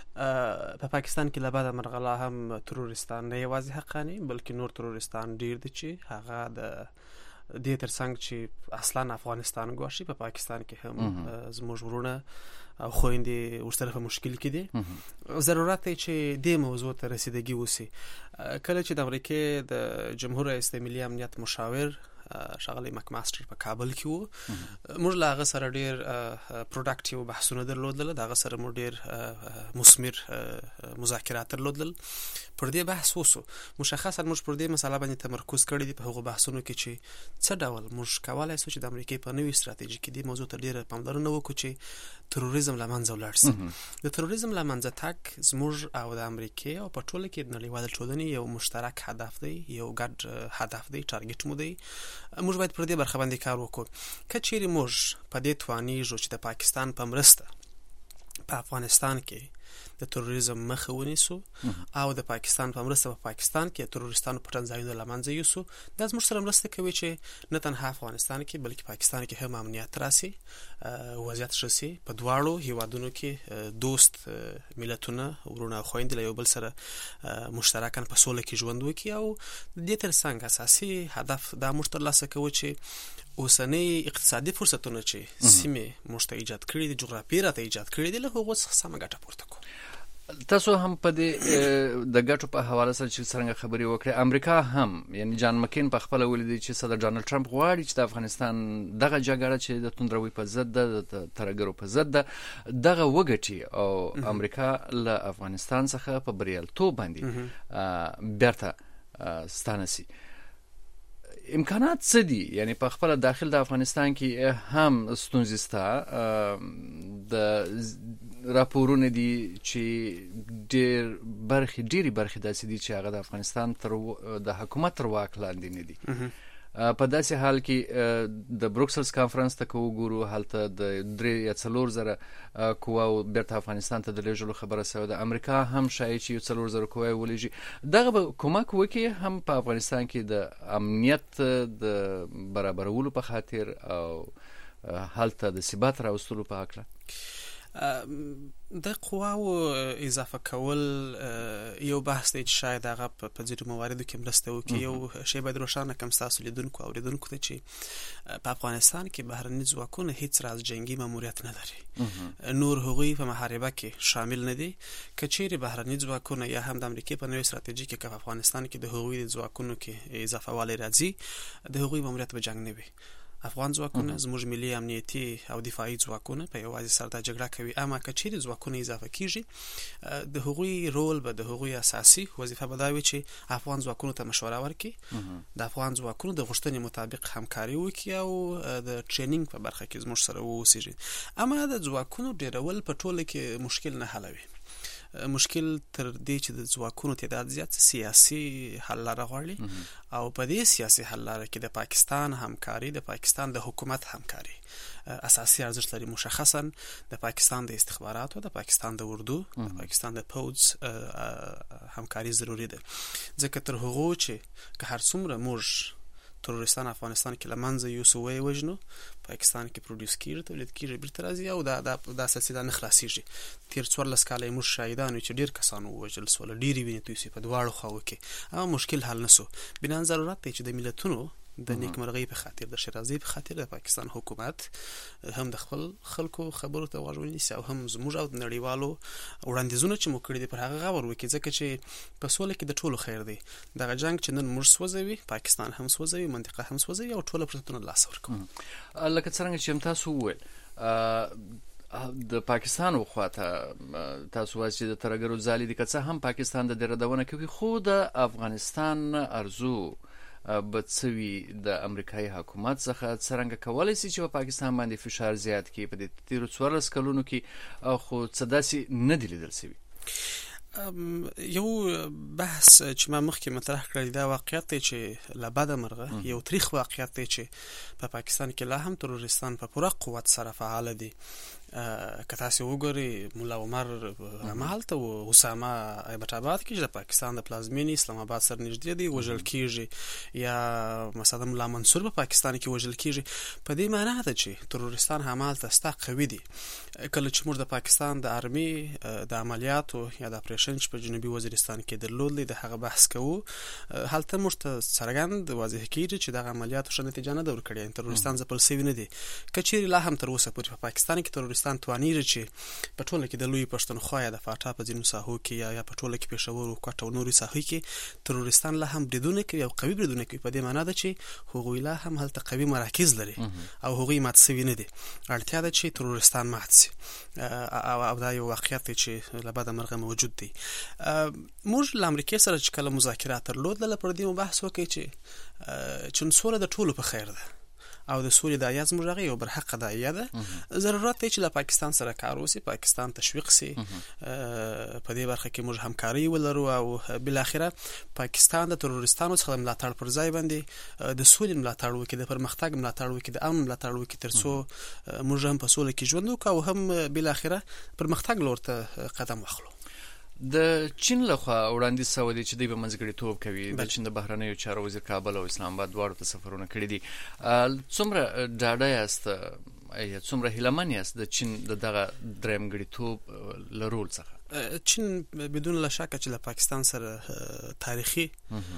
په پاکستان کې لباده مرغله هم تروریستان نه یوازې حقانی بلکې نور تروریستان ډیر دي چې هغه د دې ترڅنګ چې اصلا افغانستان ګواشي په پاکستان کې هم زموږ ورونه او خويندې ورسره په مشکل کې دي. ضرورت دی چې دې موضوع ته رسیدګي وسی. کله چې د امریکای د جمهور رئیس د ملي امنیت مشاور شغله مک ماستر په کابل کې وو موږ لا غ سره ډیر پروډکټیو بحثونه درلودل، دا غ سره موږ ډیر مثمر مذاکرات درلودل. پر دې بحث وسو مشخصا موږ پر دې مسله باندې تمرکز کړی دی په هغو بحثونو کې چې څه ډول موږ کولای شو چې د امریکای په نوې ستراتیژي کې دې موضوع ته ډیر پاملرنه وکړو چې تروریزم لمنځه ولاړ شي. د تروریزم لمنځه تک زموږ او د امریکای او په ټوله کې د نړیوال ټولنې یو مشترک هدف دی، یو ګډ هدف دی، ټارګټ مو دی. موږ باید پر دې برخه باندې کار وکړو. کچېری موږ په دې توانیږو چې د پاکستان په مرسته په افغانستان کې د تروریزم مخه ونیسو او د پاکستان په مرسته په پاکستان کې تروریستانو پټن ځایونه لمنځه یوسو، دا زموږ سره مرسته کوي چې نه تنها افغانستان کې بلکې پاکستان کې هم امنیت راسي، وضعیت شسي، په دواړو هیوادونو کې دوست ملتونه ورونه او خويندې یو بل سره مشترکاً په سوله کې ژوند وکړي. او د دې ترڅنګ اساسي هدف دا موږ ترلاسه کوو چې اوسنۍ اقتصادي فرصتونه چې سیمه موږ ته ایجاد کړي دي، جغرافیې راته ایجاد کړي دي، له هغو څخه سمه ګټه پورته کړو. تاسو هم په دې د ګټو په حواله سره چې څنګه خبرې وکړې، امریکا هم یعنی جان مکین په خپل ولیدي چې صدر ډانلډ ټرمپ غواړي چې د افغانستان دغه جګړه چې د توندروي په ضد ده، د ترګرو په ضد ده، دغه وګټي او امریکا له افغانستان څخه په بریالیتوب باندې بیرته ستانسي. امکانات څه دي؟ یعنی په خپل داخل د افغانستان کې هم ستونزې سته، د راپورونه دي چې ډېر برخې ډېری برخې داسې دي چې هغه د افغانستان تر د حکومت تر واک لاندې نه دي. په داسې حال کې د بروکسلز کانفرنس ته کو ګورو هلته د درې یا څلور زره قواو بیرته افغانستان ته د لېږلو خبره سوې ده. امریکا هم شایي چې یو څلور زره قواوې ولېږي. دغه به کومک وکړي هم په افغانستان کې د امنیت د برابرولو په خاطر او هلته د ثبات راوستلو په هکله. د قواو اضافه کول یو بحث دی چې شاید هغه په ځینو مواردو کې مرسته وکړي. یو شی باید روښانه کړم ستاسو لیدونکو او اوریدونکو ته چې په افغانستان کې بهرني ځواکونه هیڅ راز جنگي ماموریت نه لري، نور هغوی په محاربه کې شامل نه دي. که چیرې بهرني ځواکونه یا هم د امریکای په نوې ستراتیژي کې په افغانستان کې د هغوی د ځواکونو کې اضافه والی راځي، د هغوی ماموریت به جنگ نه وي. افغان ځواکونه زموږ ملي امنیتي او دفاعي ځواکونه په یوازې سر دا جګړه کوي، اما که چیرې ځواکونه اضافه کیږي د هغوی رول به د هغوی اساسي وظیفه به دا وي چې افغان ځواکونو ته مشوره ورکړي، د افغان ځواکونو د غوښتنې مطابق همکاري وکړي او د ټریننګ په برخه کې زموږ سره واوسیږي. اما د ځواکونو ډیرول په ټوله کې مشکل نه حلوي. مشکل تر دې چې د ځواکونو تعداد زیات سیاسي حل لاره غواړي او په دې سیاسي حل لاره کې د پاکستان همکاري د پاکستان د حکومت همکاري اساسي ارزښت لري. مشخصا د پاکستان د استخباراتو د پاکستان د اردو د پاکستان د پوز همکاري ضروری ده ځکه تر هغه چې که هر څومره موږ تروریستان افغانستان کې لمنځه یوسو وی وژنو پاکستان کې پروډوس کیږي تولید کیږي بیرته راځي او دا د اساسي نه خلاصيږي. تیر څوارلس کاله موږ شاهدان چې ډیر کسانو وژل سول ډیری ویني توسي په دواړو خواو کې اما مشکل حل نسو. بنا ضرورت دی چې د ملتونو د نیکمرغۍ په خاطر د شرازي په خاطر د پاکستان حکومت هم د خپل خلکو خبرو ته غوږ ونیسي او هم زموږ او د نړیوالو وړاندیزونه چې مو کړي دي پر هغه غور وکړي ځکه چې په سوله کې د ټولو خیر دی. دغه جنگ چې نن موږ سوځوي پاکستان هم سوځوي منطقه هم سوځوي او ټول فرصتونه لاس ورکوي. لکه څنګه چې تاسو وویل د پاکستان خواته تاسو وایي چې د ترګرو ځالې دي که څه هم پاکستان د دې ردونه کوي خو د افغانستان ارزو بڅوي د امریکایي حکومت څخه څنګه کولای شي چې په پاکستان باندې فشار زیات کړي په دې تیر څوارلس کلونو کې خو څه داسې نه دی لیدل شوی. یو بحث چې ما مخکې مطرح کړی دا واقعیت دی چې له بده مرغه یو تاریخ واقعیت دی چې په پاکستان کې لا هم تروریستان په پوره قوت سره فعال دي. که تاسو وګورئ مولا عمر همالته او اسامه ایبټ آباد کې د پاکستان د پلازمینې اسلام آباد سره نږدې دی وژل کیږي یا مثلا مولا منصور په پاکستان کې وژل کیږي. په دې معنی ده چې تروریستان همالته ستا قوي دي. کله چې موږ د پاکستان د ارمي د عملیاتو یا د اپریشن په جنوبي وزیرستان کې درلود د هغه بحث کوو هلته موږ ته څرګند واضح کیږي چې د عملیاتو ښه نتیجه نه ده ورکړې. تروریستان ځپل شوي نه دي. کچېرې لا هم تر اوسه پورې په پاکستان کې تروریستان توانیږي چې په ټوله کې د لوی پښتونخوا یا د فاټا په ځینو ساحو کې یا یا په ټوله کې پېښور او کوټه او نورې ساحې کې تروریستان لا هم بریدونه کوي او قوي بریدونه کوي. په دې معنی ده چې هغوی لا هم هلته قوي مراکز لري او هغوی مات شوي نه دي. اړتیا ده چې تروریستان مات شي او دا یو واقعیت دی چې له بده مرغه موجود دی. موږ له امریکا سره چې کله مذاکرات درلودل پر دې بحث وکړي چې چې سوله د ټولو په خیر ده او د سولې د ایاز مرغه یو برحق د ایاده ضرورت دی چې له پاکستان سره کار وسی پاکستان تشویق سي په دې برخه کې موږ همکاري ولرو او بل اخره پاکستان د تروریستانو څخه ملاتړ پر ځای باندې د سولې ملاتړ وکړي د پرمختګ ملاتړ وکړي د امن ملاتړ وکړي ترڅو موږ هم په سولې کې ژوند وکړو او هم بل اخره پرمختګ لور ته قدم واخلو. د چین لخوا وړاندیز شوی دی چې دوی به منځګړیتوب کوي. د چین د بهرنیو چارو وزیر کابل او اسلام آباد دواړو ته سفرونه کړي دي. څومره ډاډه یاست یا څومره هیلهمن یاست د چین د دغه درېمګړیتوب له رول څخه؟ چین بدون لا شک چې له پاکستان سره تاریخي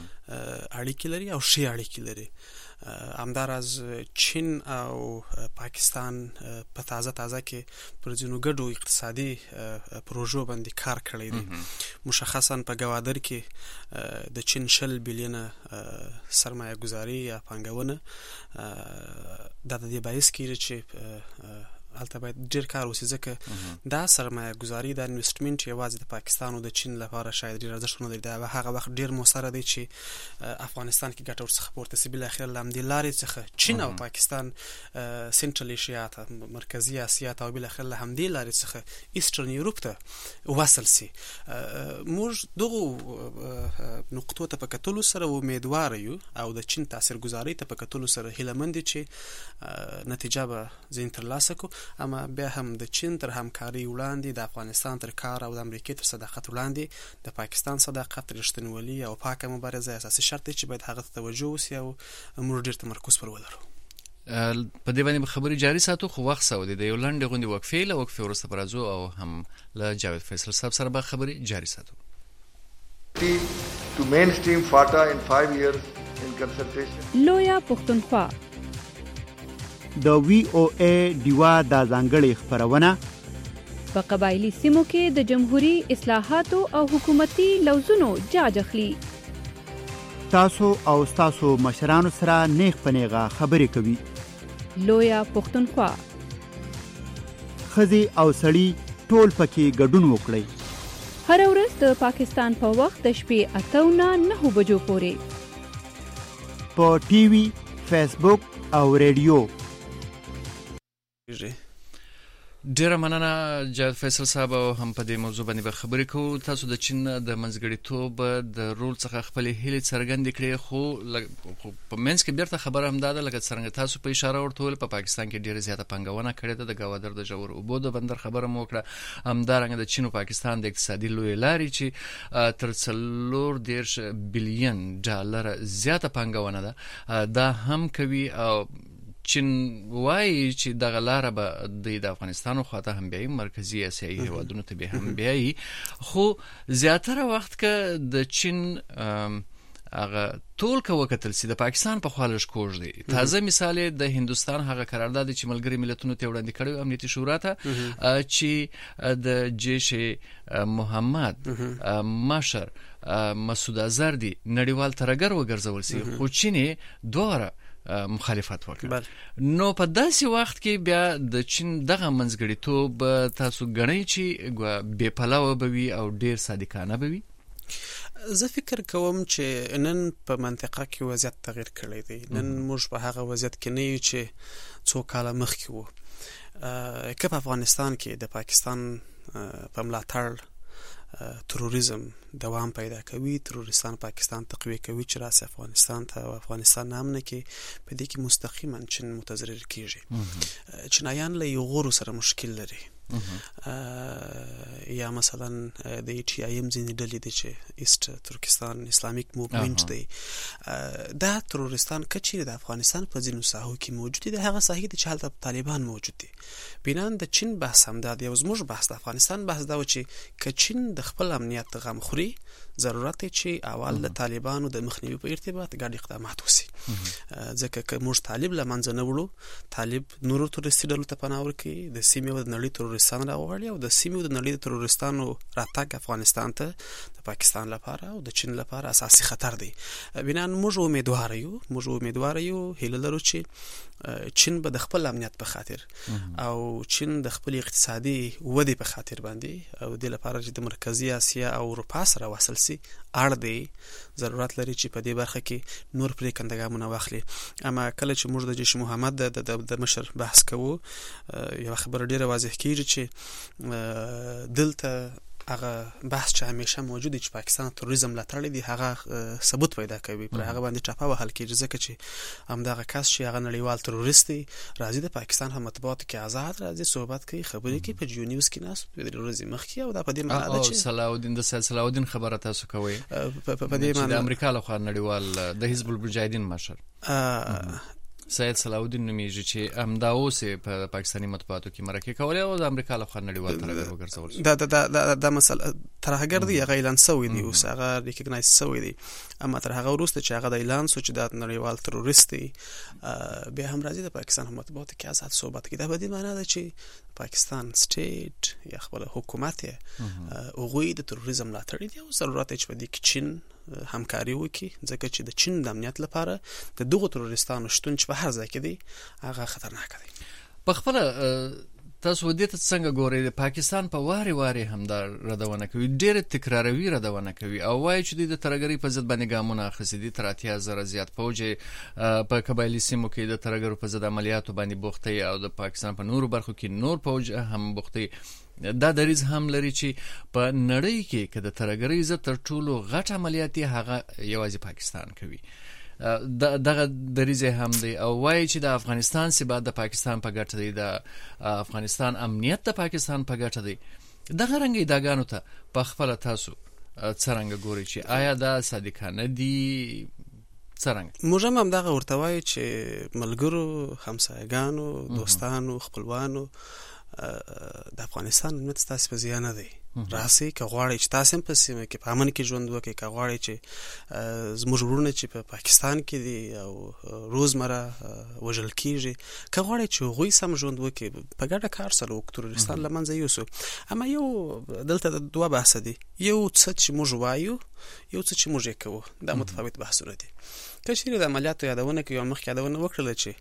اړیکې لري او ښې اړیکې لري. همداراز چین او پاکستان په تازه تازه کې پر ځینو ګډو اقتصادي پروژو باندې کار کړی دی. مشخصا په ګوادر کې د چین شل بیلیونه سرمایه گذاري یا پانګونه دا د دې باعث کیږي چې هلته باید ډیر کار وشي ځکه دا سرمایه گذاري دا انویسټمنټ یوازې د پاکستان او د چین لپاره شاید ډیر ارزښت نه لري. دا هغه وخت ډیر موثر دی چې افغانستان کې ګټه ورڅخه پورته سي. بل اخر لامدې لارې څخه چین او پاکستان سنټرل ایشیا ته مرکزی اسیا ته او بل اخر لامدې لارې څخه ایسټرن یورپ ته وصل سي. موږ دغه نقطو ته په کتلو سره امیدوار یو او د چین تاثیرګذاري ته په کتلو سره هیلهمند چې نتیجه به زین ترلاسه کو. اما بیا هم د چین تر همکاري وړاندې د افغانستان تر کار او د امریکا تر صداقت وړاندې د پاکستان صداقت رښتینولي او پاکه مبارزه اساسي شرط دی چې باید هغه ته توجه وشي او موږ ډیر تمرکز پر ولرو. په دې باندې خبري جاري ساتو خو وخت سعودي د یو لنډ غونډې وقفې له وقفې وروسته پرازو او هم له جاوید فیصل صاحب سره به خبري جاري ساتو. To mainstream FATA in five years in consultation. لویا پښتونخوا د وی او ای دیوا د ځانګړي خبرونه په قبایلی سیمو کې د جمهوریت اصلاحاتو او حکومتي لوزونو جاج اخلي. تاسو او تاسو مشرانو سره نیغ پنیغه خبرې کوي. لویا پښتونخوا خزي او سړی ټول پکې ګډون وکړي. هر ورځ د پاکستان په وخت د شپې اته نه نه بجو پورې په ټي وي، فیسبوک او ریډیو. ډیره مننه جاوید فیصل صاحب او هم په دې موضوع باندې به خبرې کوو. تاسو د چین د منځګړیتوب د رول څخه خپل هیلې څرګندې کړې، خو په منځ کې بیرته خبره هم ده لکه څنګه تاسو په اشاره ورته ویل په پاکستان کې ډیره زیاته پانګونه کړې ده. د ګوادر د ژور اوبو د بندر خبره مو وکړه، همدارنګه د چین او پاکستان د اقتصادي لویې لارې چې تر څلور دېرش بلین ډالر زیاته پانګونه ده دا هم کوي. او چین وایي چې دغه لاره به د افغانستان خواته هم بیایي، مرکزي اسیایي هیوادونو ته به هم بیایي، خو زیاتره وخت که د چین هغه ټول که وکتل سي د پاکستان په خوا لږ کوږ دی. تازه مثال د هندوستان هغه قرارداد چې ملګري ملتونو ته وړاندې کړی امنیتي شورا ته چې د جیش محمد مشر مسعود اظهر دی نړیوال ترهګر وګرځول سي، خو چین دوره مخالفت وکړ. نو په داسې وخت کې بیا د چین دغه منځګړیتوب تاسو ګڼئ چې بې پلوه به وي او ډیر صادقانه به وي؟ زه فکر کوم چې نن په منطقه کې وضعیت تغییر کړی دی. نن موږ په هغه وضعیت کې نه یو چې څو کاله مخکې وو. که په افغانستان کې د پاکستان په ملاتړ تروریزم دوام پیدا کوي، تروریستان پاکستان تقویه کوي چې راسي افغانستان ته او افغانستان نامنه کې په دې کې مستقیما چین متضرر کیږي. چینایان له یو غورو سره مشکل لري، یا مثلا د ای ټي آی ایم ځینې ډلې دي چې ایست ترکستان اسلامیک موومنټ دی، دا تروریستان که چیرې د افغانستان په ځینو ساحو کې موجود دي، د هغه ساحې دي چې هلته طالبان موجود دي. بنان د چین بحث هم دا دی او زموږ بحث د افغانستان بحث دا و چې که چین د خپل امنیت غم خوري، ضرورت دی چې اول د طالبانو د مخنیوي په ارتباط ګډ اقدامات وشي. ځکه که موږ طالب له منځه نه وړو، طالب نورو تروریستي ډلو ته پناه ورکوي، د سیمې او د نړۍ تروریستان راوغواړي او د سیمې او د نړۍ د تروریستانو راتګ افغانستان ته د پاکستان لپاره او د چین لپاره اساسي خطر دی. بنان موږ امیدوار یو موږ امیدوار یو هیله لرو چې چین به د خپل امنیت په خاطر او چین د خپل اقتصادي ودې په خاطر باندې او د لپاره چې د مرکزی اسیا او اروپا سره وصل سي اړ دی، ضرورت لري چې په دې برخه کې نور پرې کندګامونه واخلي. اما کله چې موږ د جیش محمد د د مشر بحث کوو، یو خبر ډیره واضح کیږي چې دلته هغه بحث چې همیشه موجود دی چې پاکستان تروریزم لاتړی دی، هغه ثبوت پیدا کوي، پر هغه باندې ټاپه وهل کیږي، ځکه چې همدغه کس چې هغه نړیوال تروریست دی راځي د پاکستان هم مطبوعاتو کې آزاد راځي، صحبت کوي، خبرې کوي، په جیو نیوز کې ناس په دې ورځې مخکې او دا په دې معنی ده چې صلاح الدین د صلاح الدین خبره تاسو کوي په دې معنی د امریکا له خوا نړیوال د حزب المجاهدین مشر سید صلاح الدین نومیږي چې همدا اوس په پاکستاني مطبوعاتو کې مرکه کولې او د امریکا له خوا نړیوال ترهګر وګرځول شو. دا دا دا د مسله ترهګر دی، هغه اعلان شوی دی، اوس هغه ریکګنایز شوی دی، اما تر هغه وروسته چې هغه د اعلان سو چې د نړیوال تروریست دی، به هم راځي د پاکستان مطبوعاتو کې آزاد صحبت کوي. دا به دې معنی ده چې پاکستان سټیټ یا خپل حکومت او غوی د تروریزم لاتړي دی او ضرورت چې په دې کې چین همکاري وکړي، ځکه چې د چین د امنیت لپاره د دغو تروریستانو شتون چې په هر ځای کې دی هغه خطرناک دی. په خپل تاسو دې ته څنګه ګورئ؟ د پاکستان په واري واري هم دا ردونه کوي، ډېر تکراروي ردونه کوي او وایي چې د ترهګرۍ په ضد باندې ګامونه اخیستي دي، تر اتیا زره زیات پوځ په قبایلي سیمو کې د ترهګرو په ضد عملیاتو باندې بوخته او د پاکستان په نورو برخو کې نور پوځ هم بوخته. دا دریز هم لري چې په نړۍ کې که د ترهګرۍ ضد تر ټولو غټ عملیات هغه یوازې پاکستان کوي. دغه دریز هم دی او وایي چې د افغانستان ثبات د پاکستان په ګټه دی، د افغانستان امنیت د پاکستان په ګټه دی. دغه رنګ ادعاګانو ته په خپله تاسو څرنګه ګورئ چې آیا دا صادقانه دي؟ څرنګه موږ هم دغه ورته وایو چې ملګرو، همسایګانو، دوستانو، خپلوانو، د افغانستان امنیت ستاسې په زیان نه دی. راسئ که غواړئ چې تاسې هم په سیمه کې په امن کې ژوند وکړئ، که غواړئ چې زموږ وروڼه چې په پاکستان کې دي او روزمره وژل کیږي، که غواړئ چې هغوی سم ژوند وکړي، په ګډه کار سره وکړو، تروریستان له منځه یوسو. اما یو دلته دوه بحث دي، یو څه چې موږ وایو، یو څه چې موږ یې کوو، دا متفاوت بحثونه دي. که چیرې د عملیاتو یادونه کوي او مخکې یادونه وکړله چې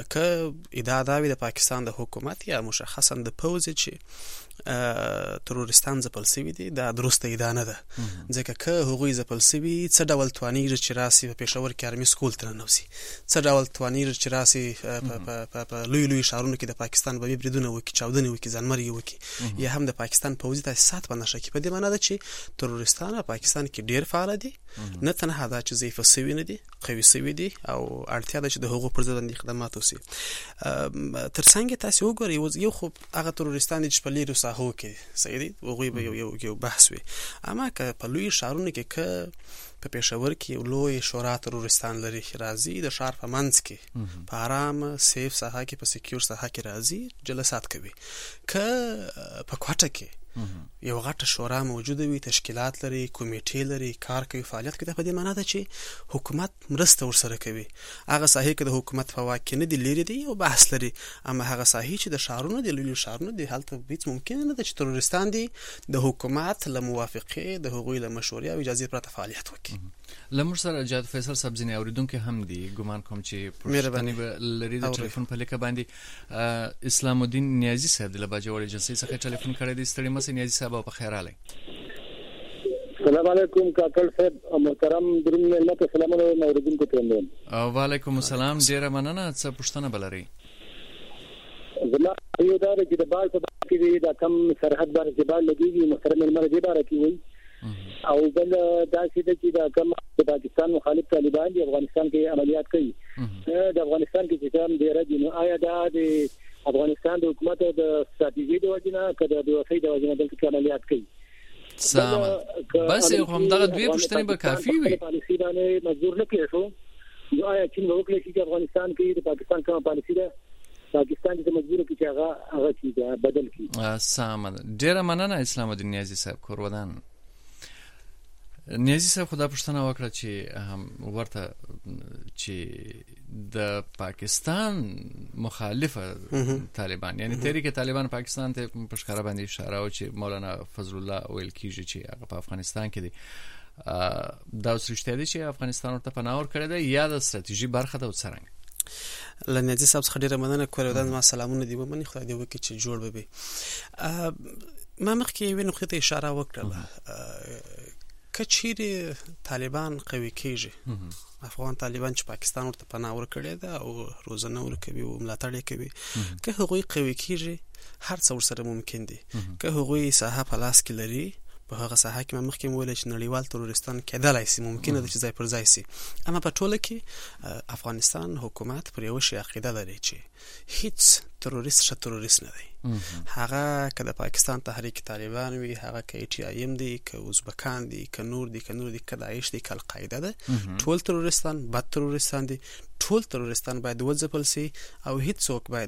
که ادعا دا وي د پاکستان د حکومت یا مشخصا د پوځ چې تروریست ترورستان ځپل شوي دي دا درسته ادعا نه ده ځکه که هغوی ځپل شوي څه ډول توانیږي چې راسي په پېښور کې آرمي سکول ته ننوځي څه ډول توانیږي چې راسي په لوی لوی ښارونو کې د پاکستان بمي بریدونه وکړي چاودنې وکړي ځانمرګي وکړي یا هم د پاکستان پوځي تاسیسات په نښه کړي په دې معنا ده چې ترورستان په پاکستان کې ډېر فعال دي نه تنها دا چې ضعیفه شوي نه دي قوي شوي دي او اړتیا ده چې د هغو پر ضد باندې اقدامات وشي تر څنګ تاسو وګورئ یو خو هغه ترورستان دي چې په لیرو ساحو کې صحیح دي هغوی به یو یو بحث وي اما که په لوی ښارونو کې که په پېښور کې یو لوی شورا ترورستان لري راځي د ښار په منځ کې په ارامه سیف ساحه کې په سکیور ساحه کې راځي جلسات کوي که په کوټه کې یو غټه شورا موجوده وي تشکیلات لري کمیټې لري کار کوي فعالیت کوي دا په دې معنا ده چې حکومت مرسته ورسره کوي هغه ساحې کې د حکومت په واک کې نه دي لري دي یو بحث لري اما هغه ساحې چې د ښارونو د لوی ښارونو د هلته هیڅ ممکن نه ده چې ترورستان دي د حکومت له موافقې د هغوی له مشورې او اجازې پرته فعالیت وکړي لمر سره جاد فیصل صاحب ځینې اوریدونکو هم دي ګمان کوم چې پښتني به لري د ټلیفون په لیکه باندې اسلام الدین نیازی صاحب د لباجوړ ایجنسی څخه ټلیفون کړی دی ستړي مسه نیازی صاحب په خیر علي السلام علیکم کاکل صاحب محترم درنو ملت السلام علیکم اوریدونکو ته و علیکم السلام ډیره مننه څه پښتنه بلري زما یو دا چې د بال په کې دا کم سرحد باندې چې بال لګيږي محترم ملت دې بار کې وي او بل دا چې دا کم د پاکستان مخالف طالبان د افغانستان کې عملیات کوي د افغانستان کې چې کوم دی راځي نو آیا دا د افغانستان د حکومت د ستراتیژي د وجنه کده د وسایل د وجنه د عملیات کوي سلام بس هم دغه دوی پښتني به کافي وي پالیسي باندې مزدور نه کیږي نو آیا چې نو وکړي چې افغانستان کې د پاکستان کوم پالیسي ده پاکستان د مجبور کی چې هغه هغه چې بدل کی سلام ډیر مننه اسلام الدین نیازی صاحب کورودان نیازی صاحب خدا پښتنه وکړه چې هم ورته چې د پاکستان مخالفه طالبان یعنی تحریک طالبان پاکستان ته په ښکارا باندې اشاره او چې مولانا فضل الله ویل کیږي چې هغه په افغانستان کې دی دا سرشته دي چې افغانستان ورته پناه ورکړی دی یا د ستراتیژي برخه ده څرنګه لنیازی صاحب څخه ډیره مننه کوم ما سلامونه دی ومني خدای دې وکړي چې جوړ به ما مخکې یو نقطه ته اشاره وکړه کچېری طالبان قوي کېږي افغان طالبان چې پاکستان ورته پناه ورکړي ده او روزنه ورکوي او ملاتړ کوي که هغوی قوي کېږي هر څه ورسره ممکن دي که هغوی ساحه په لاس کې لري په هغه ساحه کې مخکې ویل چې نړیوال ترورستان کېدلای شي ممکنه ده چې ځای پر ځای شي اما په ټوله کې افغانستان حکومت پر یو شی عقیده لري چې هیڅ تروریست ش تروریست نه دی هغه که د پاکستان تحریک طالبان وي هغه که ای ټي آی ایم دی که ازبکان دی که نور دی که نور دی که داعش دی که القاعده ده ټول ترورستان بد ترورستان دي ټول ترورستان باید وځپل شي او هیڅ څوک باید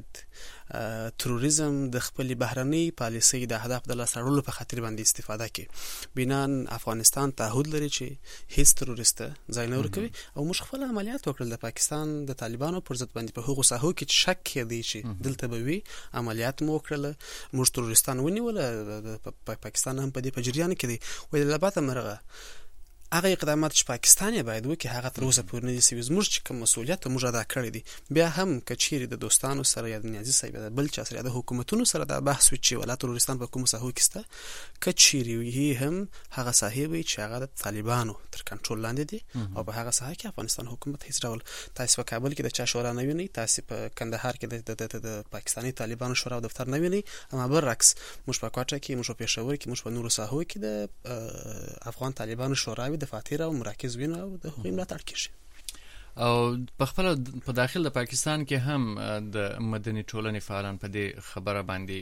تروریزم د خپل بهرنۍ پالیسۍ د هدف د لاسوړلو په خاطر باندې استفاده کوي بنان افغانستان تعهد لري چې هیڅ تروریست ځای نه ورکوي او موږ خپل عملیات وکړل د پاکستان د طالبانو پر ضد باندې په هغو ساحو کې شک کېدی چې دلته به وي عملیات مو وکړل موږ ترورستان ونیول پاکستان هم په دې په جریان کې دی وایي لباته مرغه هغه اقدامات چې پاکستان یې باید وکړي هغه تر اوسه پورې نه دي سوي زموږ چې کوم مسؤلیت موږ ادا کړی دي بیا هم کچېری د دوستانو سره یا د نیازي صاحب د بل چا سره د حکومتونو سره دا بحث وي چې ولا ترورستان په کوم ساحو کې سته کچېری وي هم هغه ساحې وي چې هغه د طالبانو تر کنټرول لاندې دي او په هغه ساحه کې افغانستان حکومت هیڅ ډول تاسو په کابل کې د چا شورا نه ویني تاسو په کندهار کې د پاکستاني طالبانو شورا دفتر نه ویني اما برعکس موږ په کوټه کې موږ په پېښور کې موږ په نورو ساحو کې د افغان طالبانو شوراوي د فاتحه او مراکز وینه او د حقوقي ملاتړ کیږي او په خپل په داخل د پاکستان کې هم د مدني ټولنې فعالان په دې خبره باندې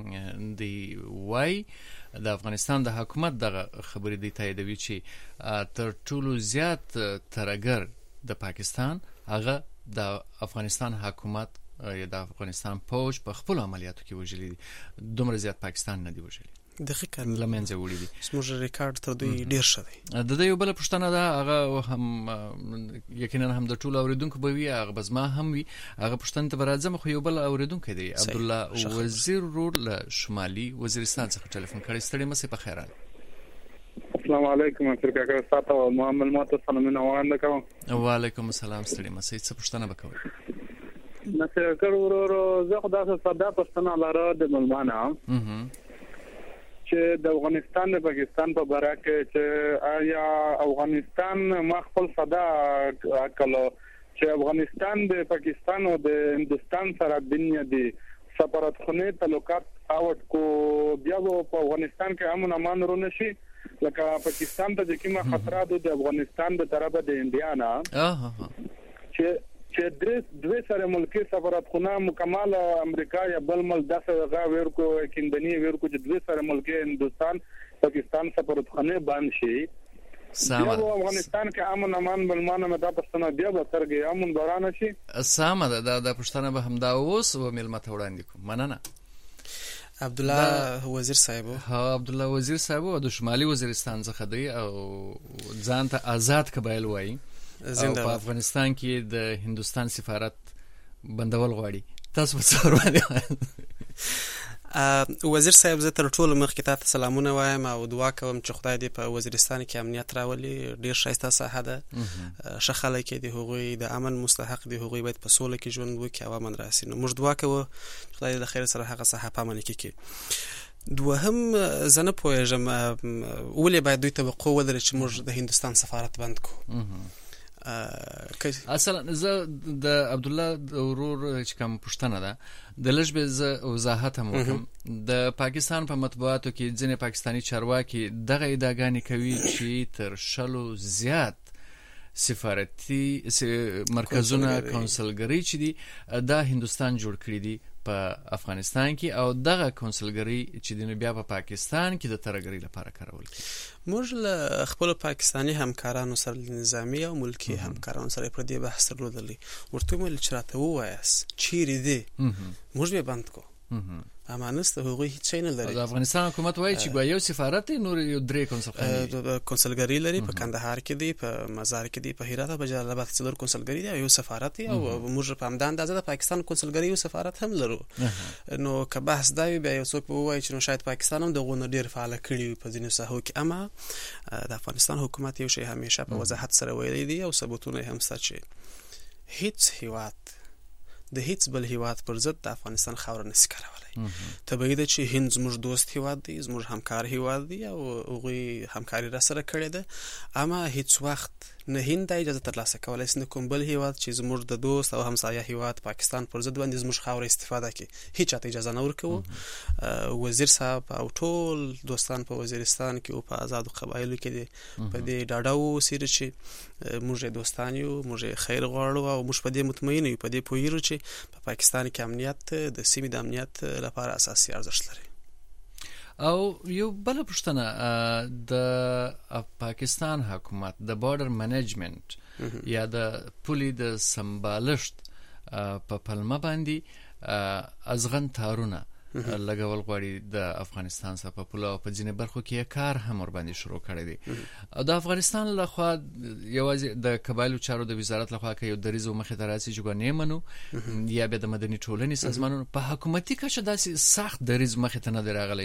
دی وای د افغانستان د حکومت دغه خبرې دی تاییدوي چې تر ټولو زیات ترګر د پاکستان هغه د افغانستان حکومت یا د افغانستان پوج په خپل عملیاتو کې وژلي دي دومره زیات پاکستان نه دی وژلي دقیقاً لمنځه وړي دي زموږ ریکارډ تر دوی ډیر ښه دی د دې یو بل پښتنه ده هغه هم یقینا هم د ټولو اوریدونکو به وي هغه بزما هم وي هغه پښتنه ته راځم خو یو بل اوریدونکو دی عبد الله وزیر رود له شمالي وزیرستان څخه ټلیفون کړی ستړي مسه په خیر السلام علیکم ترکا کا ساتو محمد ماته سلامونه وړاندې کوم وعلیکم السلام ستړي مسه څه پښتنه وکوي نصر کړ ورو زه خدا سره صدا پښتنه لاره د ملمانه چې د افغانستان د پاکستان په باره کې چې آیا افغانستان ما خپل صدا کړو چې افغانستان د پاکستان او د هندستان سره دنیا دی سفارتخانه تعلقات اوټ کو بیا په افغانستان کې امن امان ورونه شي لکه پاکستان ته د کومه خطرات د افغانستان د طرفه د انډیا نه چې چې درې دوه سره ملکی سفارتخانه مکمل امریکا یا بل مل داسه غا ورکو کیندنی ورکو چې دوه سره ملکی هندستان پاکستان سفارتخانه باندې شي سامه افغانستان کې امن امان بلمانه مدا پښتنه بیا به ترګي امن دوران شي سامه د د پښتنه به همدا اوس و ملمت وړاندې کوم مننه عبد الله وزیر صاحب ها عبد الله وزیر صاحب د شمالي وزیرستان څخه دی او ځان ته آزاد قبایل وایي او په افغانستان کې د هندستان سفارت بندول غواړي تاسو په څور باندې وزیر صاحب زه تر ټولو مخکې تاسو سلامونه وایم او دعا کوم چې خدای دې په وزیرستان کې امنیت راولي ډیر ښایسته ساحه ده ښه خلک دي هغوی د امن مستحق دي هغوی باید په سوله کې ژوند وکړي او امن راسي نو موږ دعا کوو خدای دې د خیر سره هغه ساحه په امن کې کړي دوهم زه نه پوهېږم ولې باید دوی توقع ولري چې موږ د هندستان سفارت بند کړو اصلا زه د عبد الله د ورور چې کوم پښتنه ده د لږ به زه وضاحت هم وکم د پاکستان په مطبوعاتو کې ځینې پاکستانی چارواکي دغه ادعاګانې کوي چې تر شلو زیات سفارتي مرکزونه کونسلګری چې دي دا هندستان جوړ کړی دي په افغانستان کې او دغه کونسلګری چې د بیا په پاکستان کې د ترګری لپاره کارول کیږي موږ له خپل پاکستانی همکارانو سره نظامی او ملکی همکارانو سره پر دې بحث درلودلی ورته مل چې راته وایس چیرې دی موږ به بند کو امانسته هغوی هیڅ نه لري د افغانستان حکومت وایي چې ګویا یو سفارت نور یو درې کونسلګری کونسلګری لري په کندهار کې دی په مزار کې دی په هرات او په جلال آباد کې څلور کونسلګری دی یو سفارت دی او موږ په همدان اندازه د پاکستان کونسلګری یو سفارت هم لرو نو که بحث دا وي بیا یو څوک وایي چې نو شاید پاکستان هم دغه ډیر فعال کړي په ځینو ساحو کې اما د افغانستان حکومت یو شی همیشه په وضاحت سره ویلي دی او ثبوتونه هم شته چې هیڅ هیواد د هیڅ بل هیواد پر ضد د افغانستان خاور نشي کارولای طبیعي ده چې هند زموږ دوست هیواد دی زموږ همکار هیواد دی او هغوی همکاري را سره کړې ده اما هیڅ وخت نه هند اجازه ترلاسه کولای شي کوم بل هیواد چې زموږ د دوست او همسایه هیواد پاکستان پر ضد باندې زموږ خاور استفاده کوي هیڅ چاته اجازه نه ورکوي وزیر صاحب او ټول دوستان په وزیرستان کې او په آزاد قبایلو کې دي په دې ډاډه وسیره چې موږ دوستان یو موږ خیر غواړو او موږ په دې مطمئن یو په دې پوهیږو چې په پاکستان کې امنیت د سیمې د امنیت لپاره اساسي ارزښت لري او یو بل پښتنه د پاکستان حکومت د بارډر منیجمنت یا د پولي د سمبالښت په پلمه باندې ازغن تارونه لګول غواړي د افغانستان سره په پوله او په ځینې برخو کې کار هم ور باندې شروع کړی دی او د افغانستان لخوا یوازې د قبایلو چارو د وزارت لخوا کې یو دریزو مخې ته راسي چې ګونې منو یا به د مدني ټولنې سازمانونو په حکومتي کچه داسې سخت دریز مخې ته نه دی راغلی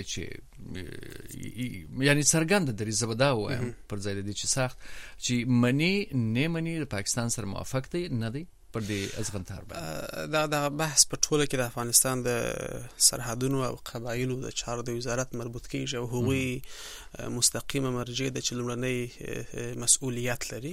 چې یعنی څرګند دریز به دا ووایم پر ځای د دې چې سخت چې مني نه مني د پاکستان سره موافق دی نه دی پر دې ازغنتار باندې دا د بحث په ټوله کې د افغانستان د سرحدونو او قبایلو د چارو د وزارت مربوط کیږي او هغوی مستقیمه مرجع د چلمړنۍ مسؤلیت لري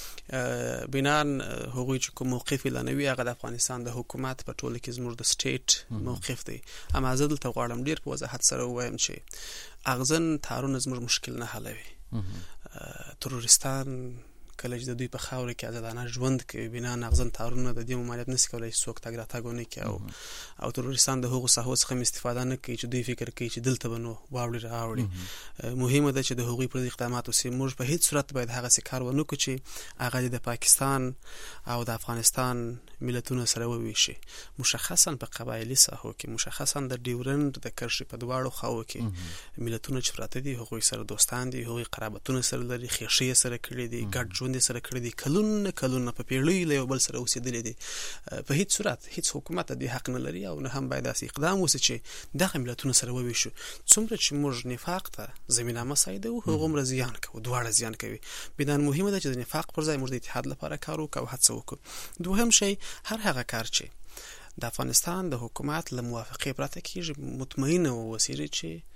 بنان هغوی چې کوم موقف لنوي هغه د افغانستان د حکومت په ټوله کې زموږ د سټیټ موقف دی اما زه دلته غواړم ډیر په وضاحت سره ووایم چې اغزن تارونه زموږ مشکل نه حلوي تروریستان کله چې د دوی په خاور کې آزادانه ژوند کوي بنا نغزن تارونه د دې ممانعت نشي کولای څوک تګ راتګ ونه کوي او او تروریستان د هغو ساحو څخه استفاده نه کوي چې دوی فکر کوي چې دلته بنو واوړي راوړي مهمه ده چې د هغوی پر اقداماتو سي موږ په هیڅ صورت باید هغه څه کار ونه کړو چې هغه د پاکستان او د افغانستان ملتونو سره وویشي مشخصا په قبایلی ساحو کې مشخصا د ډیورند د کرښې په دواړو خواو کې ملتونو چې پراته دي هغوی سره دوستان دي هغوی قرابتونه سره لري خېښې سره کړي دي ګډ ژوند سره کړی دي کلونه کلونه په پیړۍ له یو بل سره اوسېدلي دي په هیڅ صورت هیڅ حکومت د حق نه لري او نه هم باید داسې اقدام وشي چې دغه ملتونه سره وویشو څومره چې موږ نفاق ته زمینه مساعده او هغومره زیان کوو دواړه زیان کوي بدان مهمه ده چې د نفاق پر ځای موږ د اتحاد لپاره کار وکړو او هڅه وکړو دوهم شی هر هغه کار چې د افغانستان د حکومت له موافقې پرته کیږي مطمئنه اوسئ چې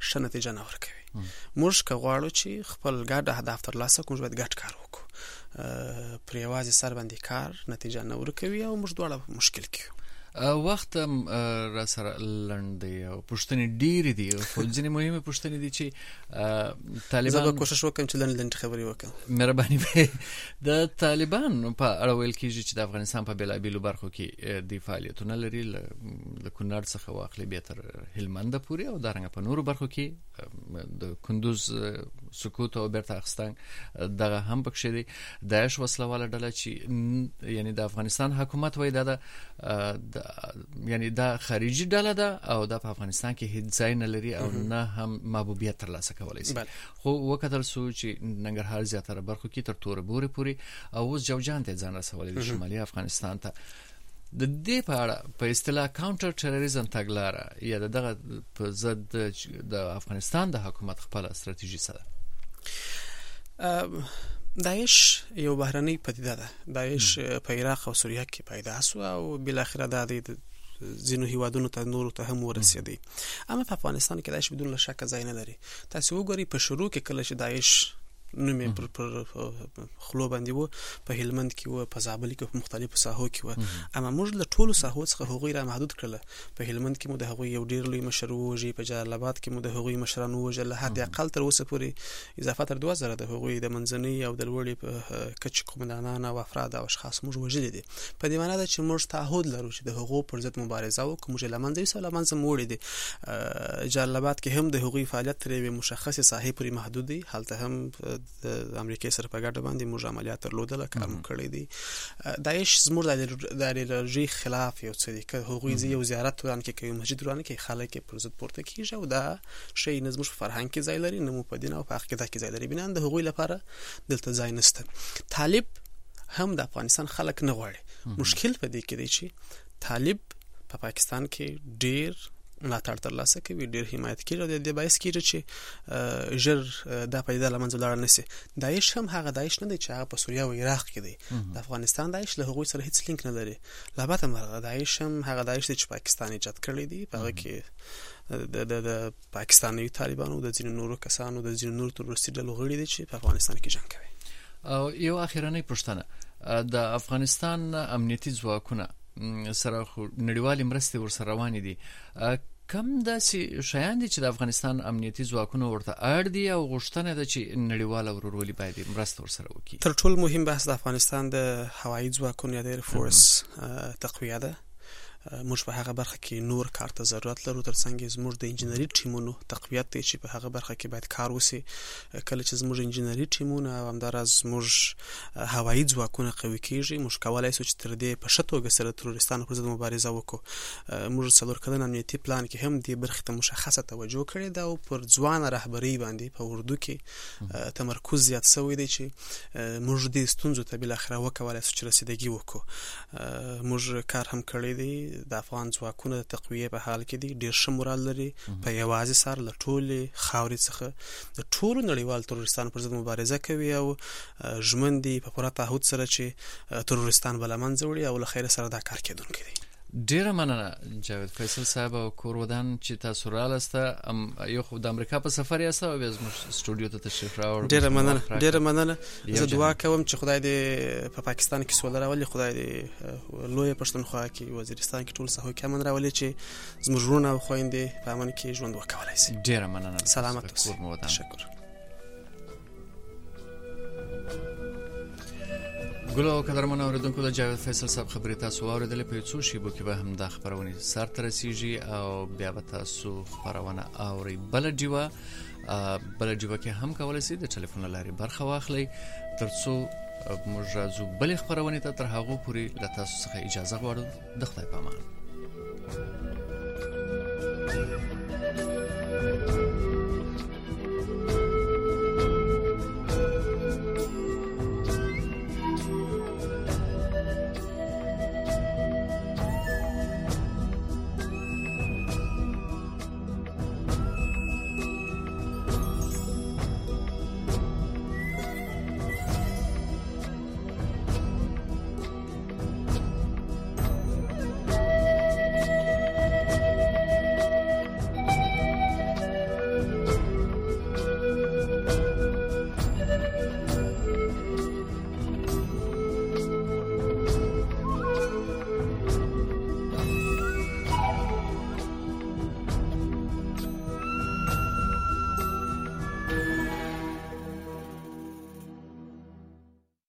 ښه نتیجه نه ورکوي. موږ که غواړو چې خپل ګډ اهداف ترلاسه کړو، موږ باید ګډ کار وکړو. پر یوازې سر باندې کار نتیجه نه ورکوي او موږ دواړه په مشکل کې یو. وخت را سره لنډ دی او پوښتنې ډېرې دي، خو ځینې مهمې پوښتنې دي چې طالبان، زه به کوشش وکړم چې لنډ لنډ خبرې وکړم. مهرباني به د طالبان په اړه ویل کېږي چې د افغانستان په بېلابېلو برخو کې د فعالیتونه لري، له کونړ څخه واخلي بیا تر هلمند پورې او دارنګه په نورو برخو کې د کندوز سقوط او بیرته اخیستن دغه هم پکښې دی. داعش وسلواله ډله چې یعنی د افغانستان حکومت وایي دا د یعنی دا خارجي ډله ده او دا په افغانستان کې هیڅ ځای نه لري او نه هم محبوبیت ترلاسه کولی شي. خو وکتل سو چې ننګرهار زیاتره برخو کې تر تور بورې پورې او اوس جوجان ته ځان رسولی دی، شمالي افغانستان ته. د دې په اړه په اصطلاح کاونټر ټیرریزم تګلاره یا دغه په ضد د افغانستان د حکومت خپله استراتیژي څه ده؟ داعش یو بهرنۍ پدیده ده. داعش په عراق او سوریه کې پیدا شو او بالاخره د ځینو هیوادونو ته نورو ته هم ورسېدی. اما په افغانستان کې داعش بدون شک ځای نه لري. تاسو وګورئ په شروع کې کله چې داعش نومې پر پر خلو باندې وو، په هلمند کې وو، په زابل کې، په مختلفو ساحو کې وو. اما موږ له ټولو ساحو څخه هغوی را محدود کړل. په هلمند کې مو د هغوی یو ډیر لوی مشر ووژي، په جلال آباد کې مو د هغوی مشران ووژل. له حد اقل تر اوسه پورې اضافه تر دوه زره د هغوی د منځنۍ او د لوړې کچې قومندانان او افراد او اشخاص موږ وژلي دي. په دې معنی ده چې موږ تعهد لرو چې د هغو پر ضد مبارزه وکړو، موږ له منځه یوسو، له منځه مو وړي دي. جلال آباد کې هم د هغوی فعالیت تر یوې مشخصې ساحې پورې محدود دی. هلته هم د امریکا کې سره په ګډه باندې موږ عملیات درلودل، کار مو کړی دی. داعش زموږ د ایدئولوژي خلاف یو څه دي. که هغوی یو زیارت وران کې کوي، مسجد وران کې، خلک پر ضد پورته کیږي او دا شی نه زموږ په فرهنګ کې ځای لري، نه مو په دین او په عقیده کې ځای لري. بنا د هغوی لپاره دلته ځای نشته. طالب هم د افغانستان خلک نه غواړي. مشکل په دې کې دی چې طالب په پاکستان کې ډیر ملاتړ ترلاسه کوي، ډیر حمایت کوي او د دې باعث کېږي چې ژر دا پیدا له منځه لاړ نشي. داعش هم هغه داعش نه دی چې هغه په سوریه او عراق کې دی. د افغانستان داعش له هغوی سره هیڅ لینک نه لري. لا باته مرغه داعش هم هغه داعش دی چې پاکستان ایجاد کړی دی. په هغه کې د د پاکستاني طالبانو د ځینو نورو کسانو د ځینو نورو تروریستي ډلو غړي دي چې په افغانستان کې جنګ کوي. او یو اخیرنۍ پوښتنه، د افغانستان امنیتي ځواکونه سره نړیوالې مرستې ورسره روانې دي، کم داسې شیان دي چې د افغانستان امنیتي ځواکونو ورته اړ دي او غوښتنه ده چې نړیواله ورورولي باید مرسته ورسره وکړي؟ تر ټولو مهم بحث د افغانستان د هوایي ځواکونو یا د ایر فورس تقویه ده. موږ په هغه برخه کې نور کار ته ضرورت لرو، ترڅنګ زموږ د انجنیری ټیمونو تقویت دی چې په هغه برخه کې باید کار وشي. کله چې زموږ انجنیری ټیمونه او همداراز زموږ هوایي ځواکونه قوي کیږي، موږ کولای شو چې تر دې په ښه توګه سره تروریستانو پر ضد مبارزه وکړو. موږ څلور کلن امنیتي پلان کې هم دې برخې ته مشخصه توجه کړې ده او پر ځوانه رهبري باندې په اردو کې تمرکز زیات شوی دی چې موږ دې ستونزو ته بالاخره وکولای شو چې رسیدګي وکړو. موږ کار هم کړی دی. د افغان ځواکونو د تقویه په حال کې دي، ډیر ښه مورال لري. په یوازې سر له ټولې خاورې څخه د ټولو نړیوال تروریستانو پر ضد مبارزه کوي او ژمن دي په پوره تعهد سره چې تروریستان به له منځه وړي او له خیره سره دا کار کېدونکی دی. ډیره مننه جاوید فیصل صاحب او کور ودان چې تاسو رالسته. یو خو د امریکا په سفر یاست او بیا زموږ سټوډیو ته تشریف راوړ. ډیره مننه ډیره مننه. زه دعا کوم چې خدای دې په پاکستان کې سوله راولي، خدای دې لوی پښتونخوا کې وزیرستان کې ټول ساحو کې امن راولي چې زموږ ورونه او خويندې په امن کې ژوند وکولای شي. ډیره مننه. سلامت اوسئ. تشکر. ګل او قدرمن اوریدونکو، د جاوید فیصل صاحب خبرې تاسو واوریدلې. په څو شیبو کې به هم د خبرونه سر ته رسیږي او بیا به تاسو خبرونه اوري. بل ډیوا بل ډیوا کې هم کولای شئ د ټلیفون لارې برخه واخلئ ترڅو موږ راځو بل خبرونه ته. تر هغه پورې له تاسو څخه اجازه غواړو. د خدای په امان.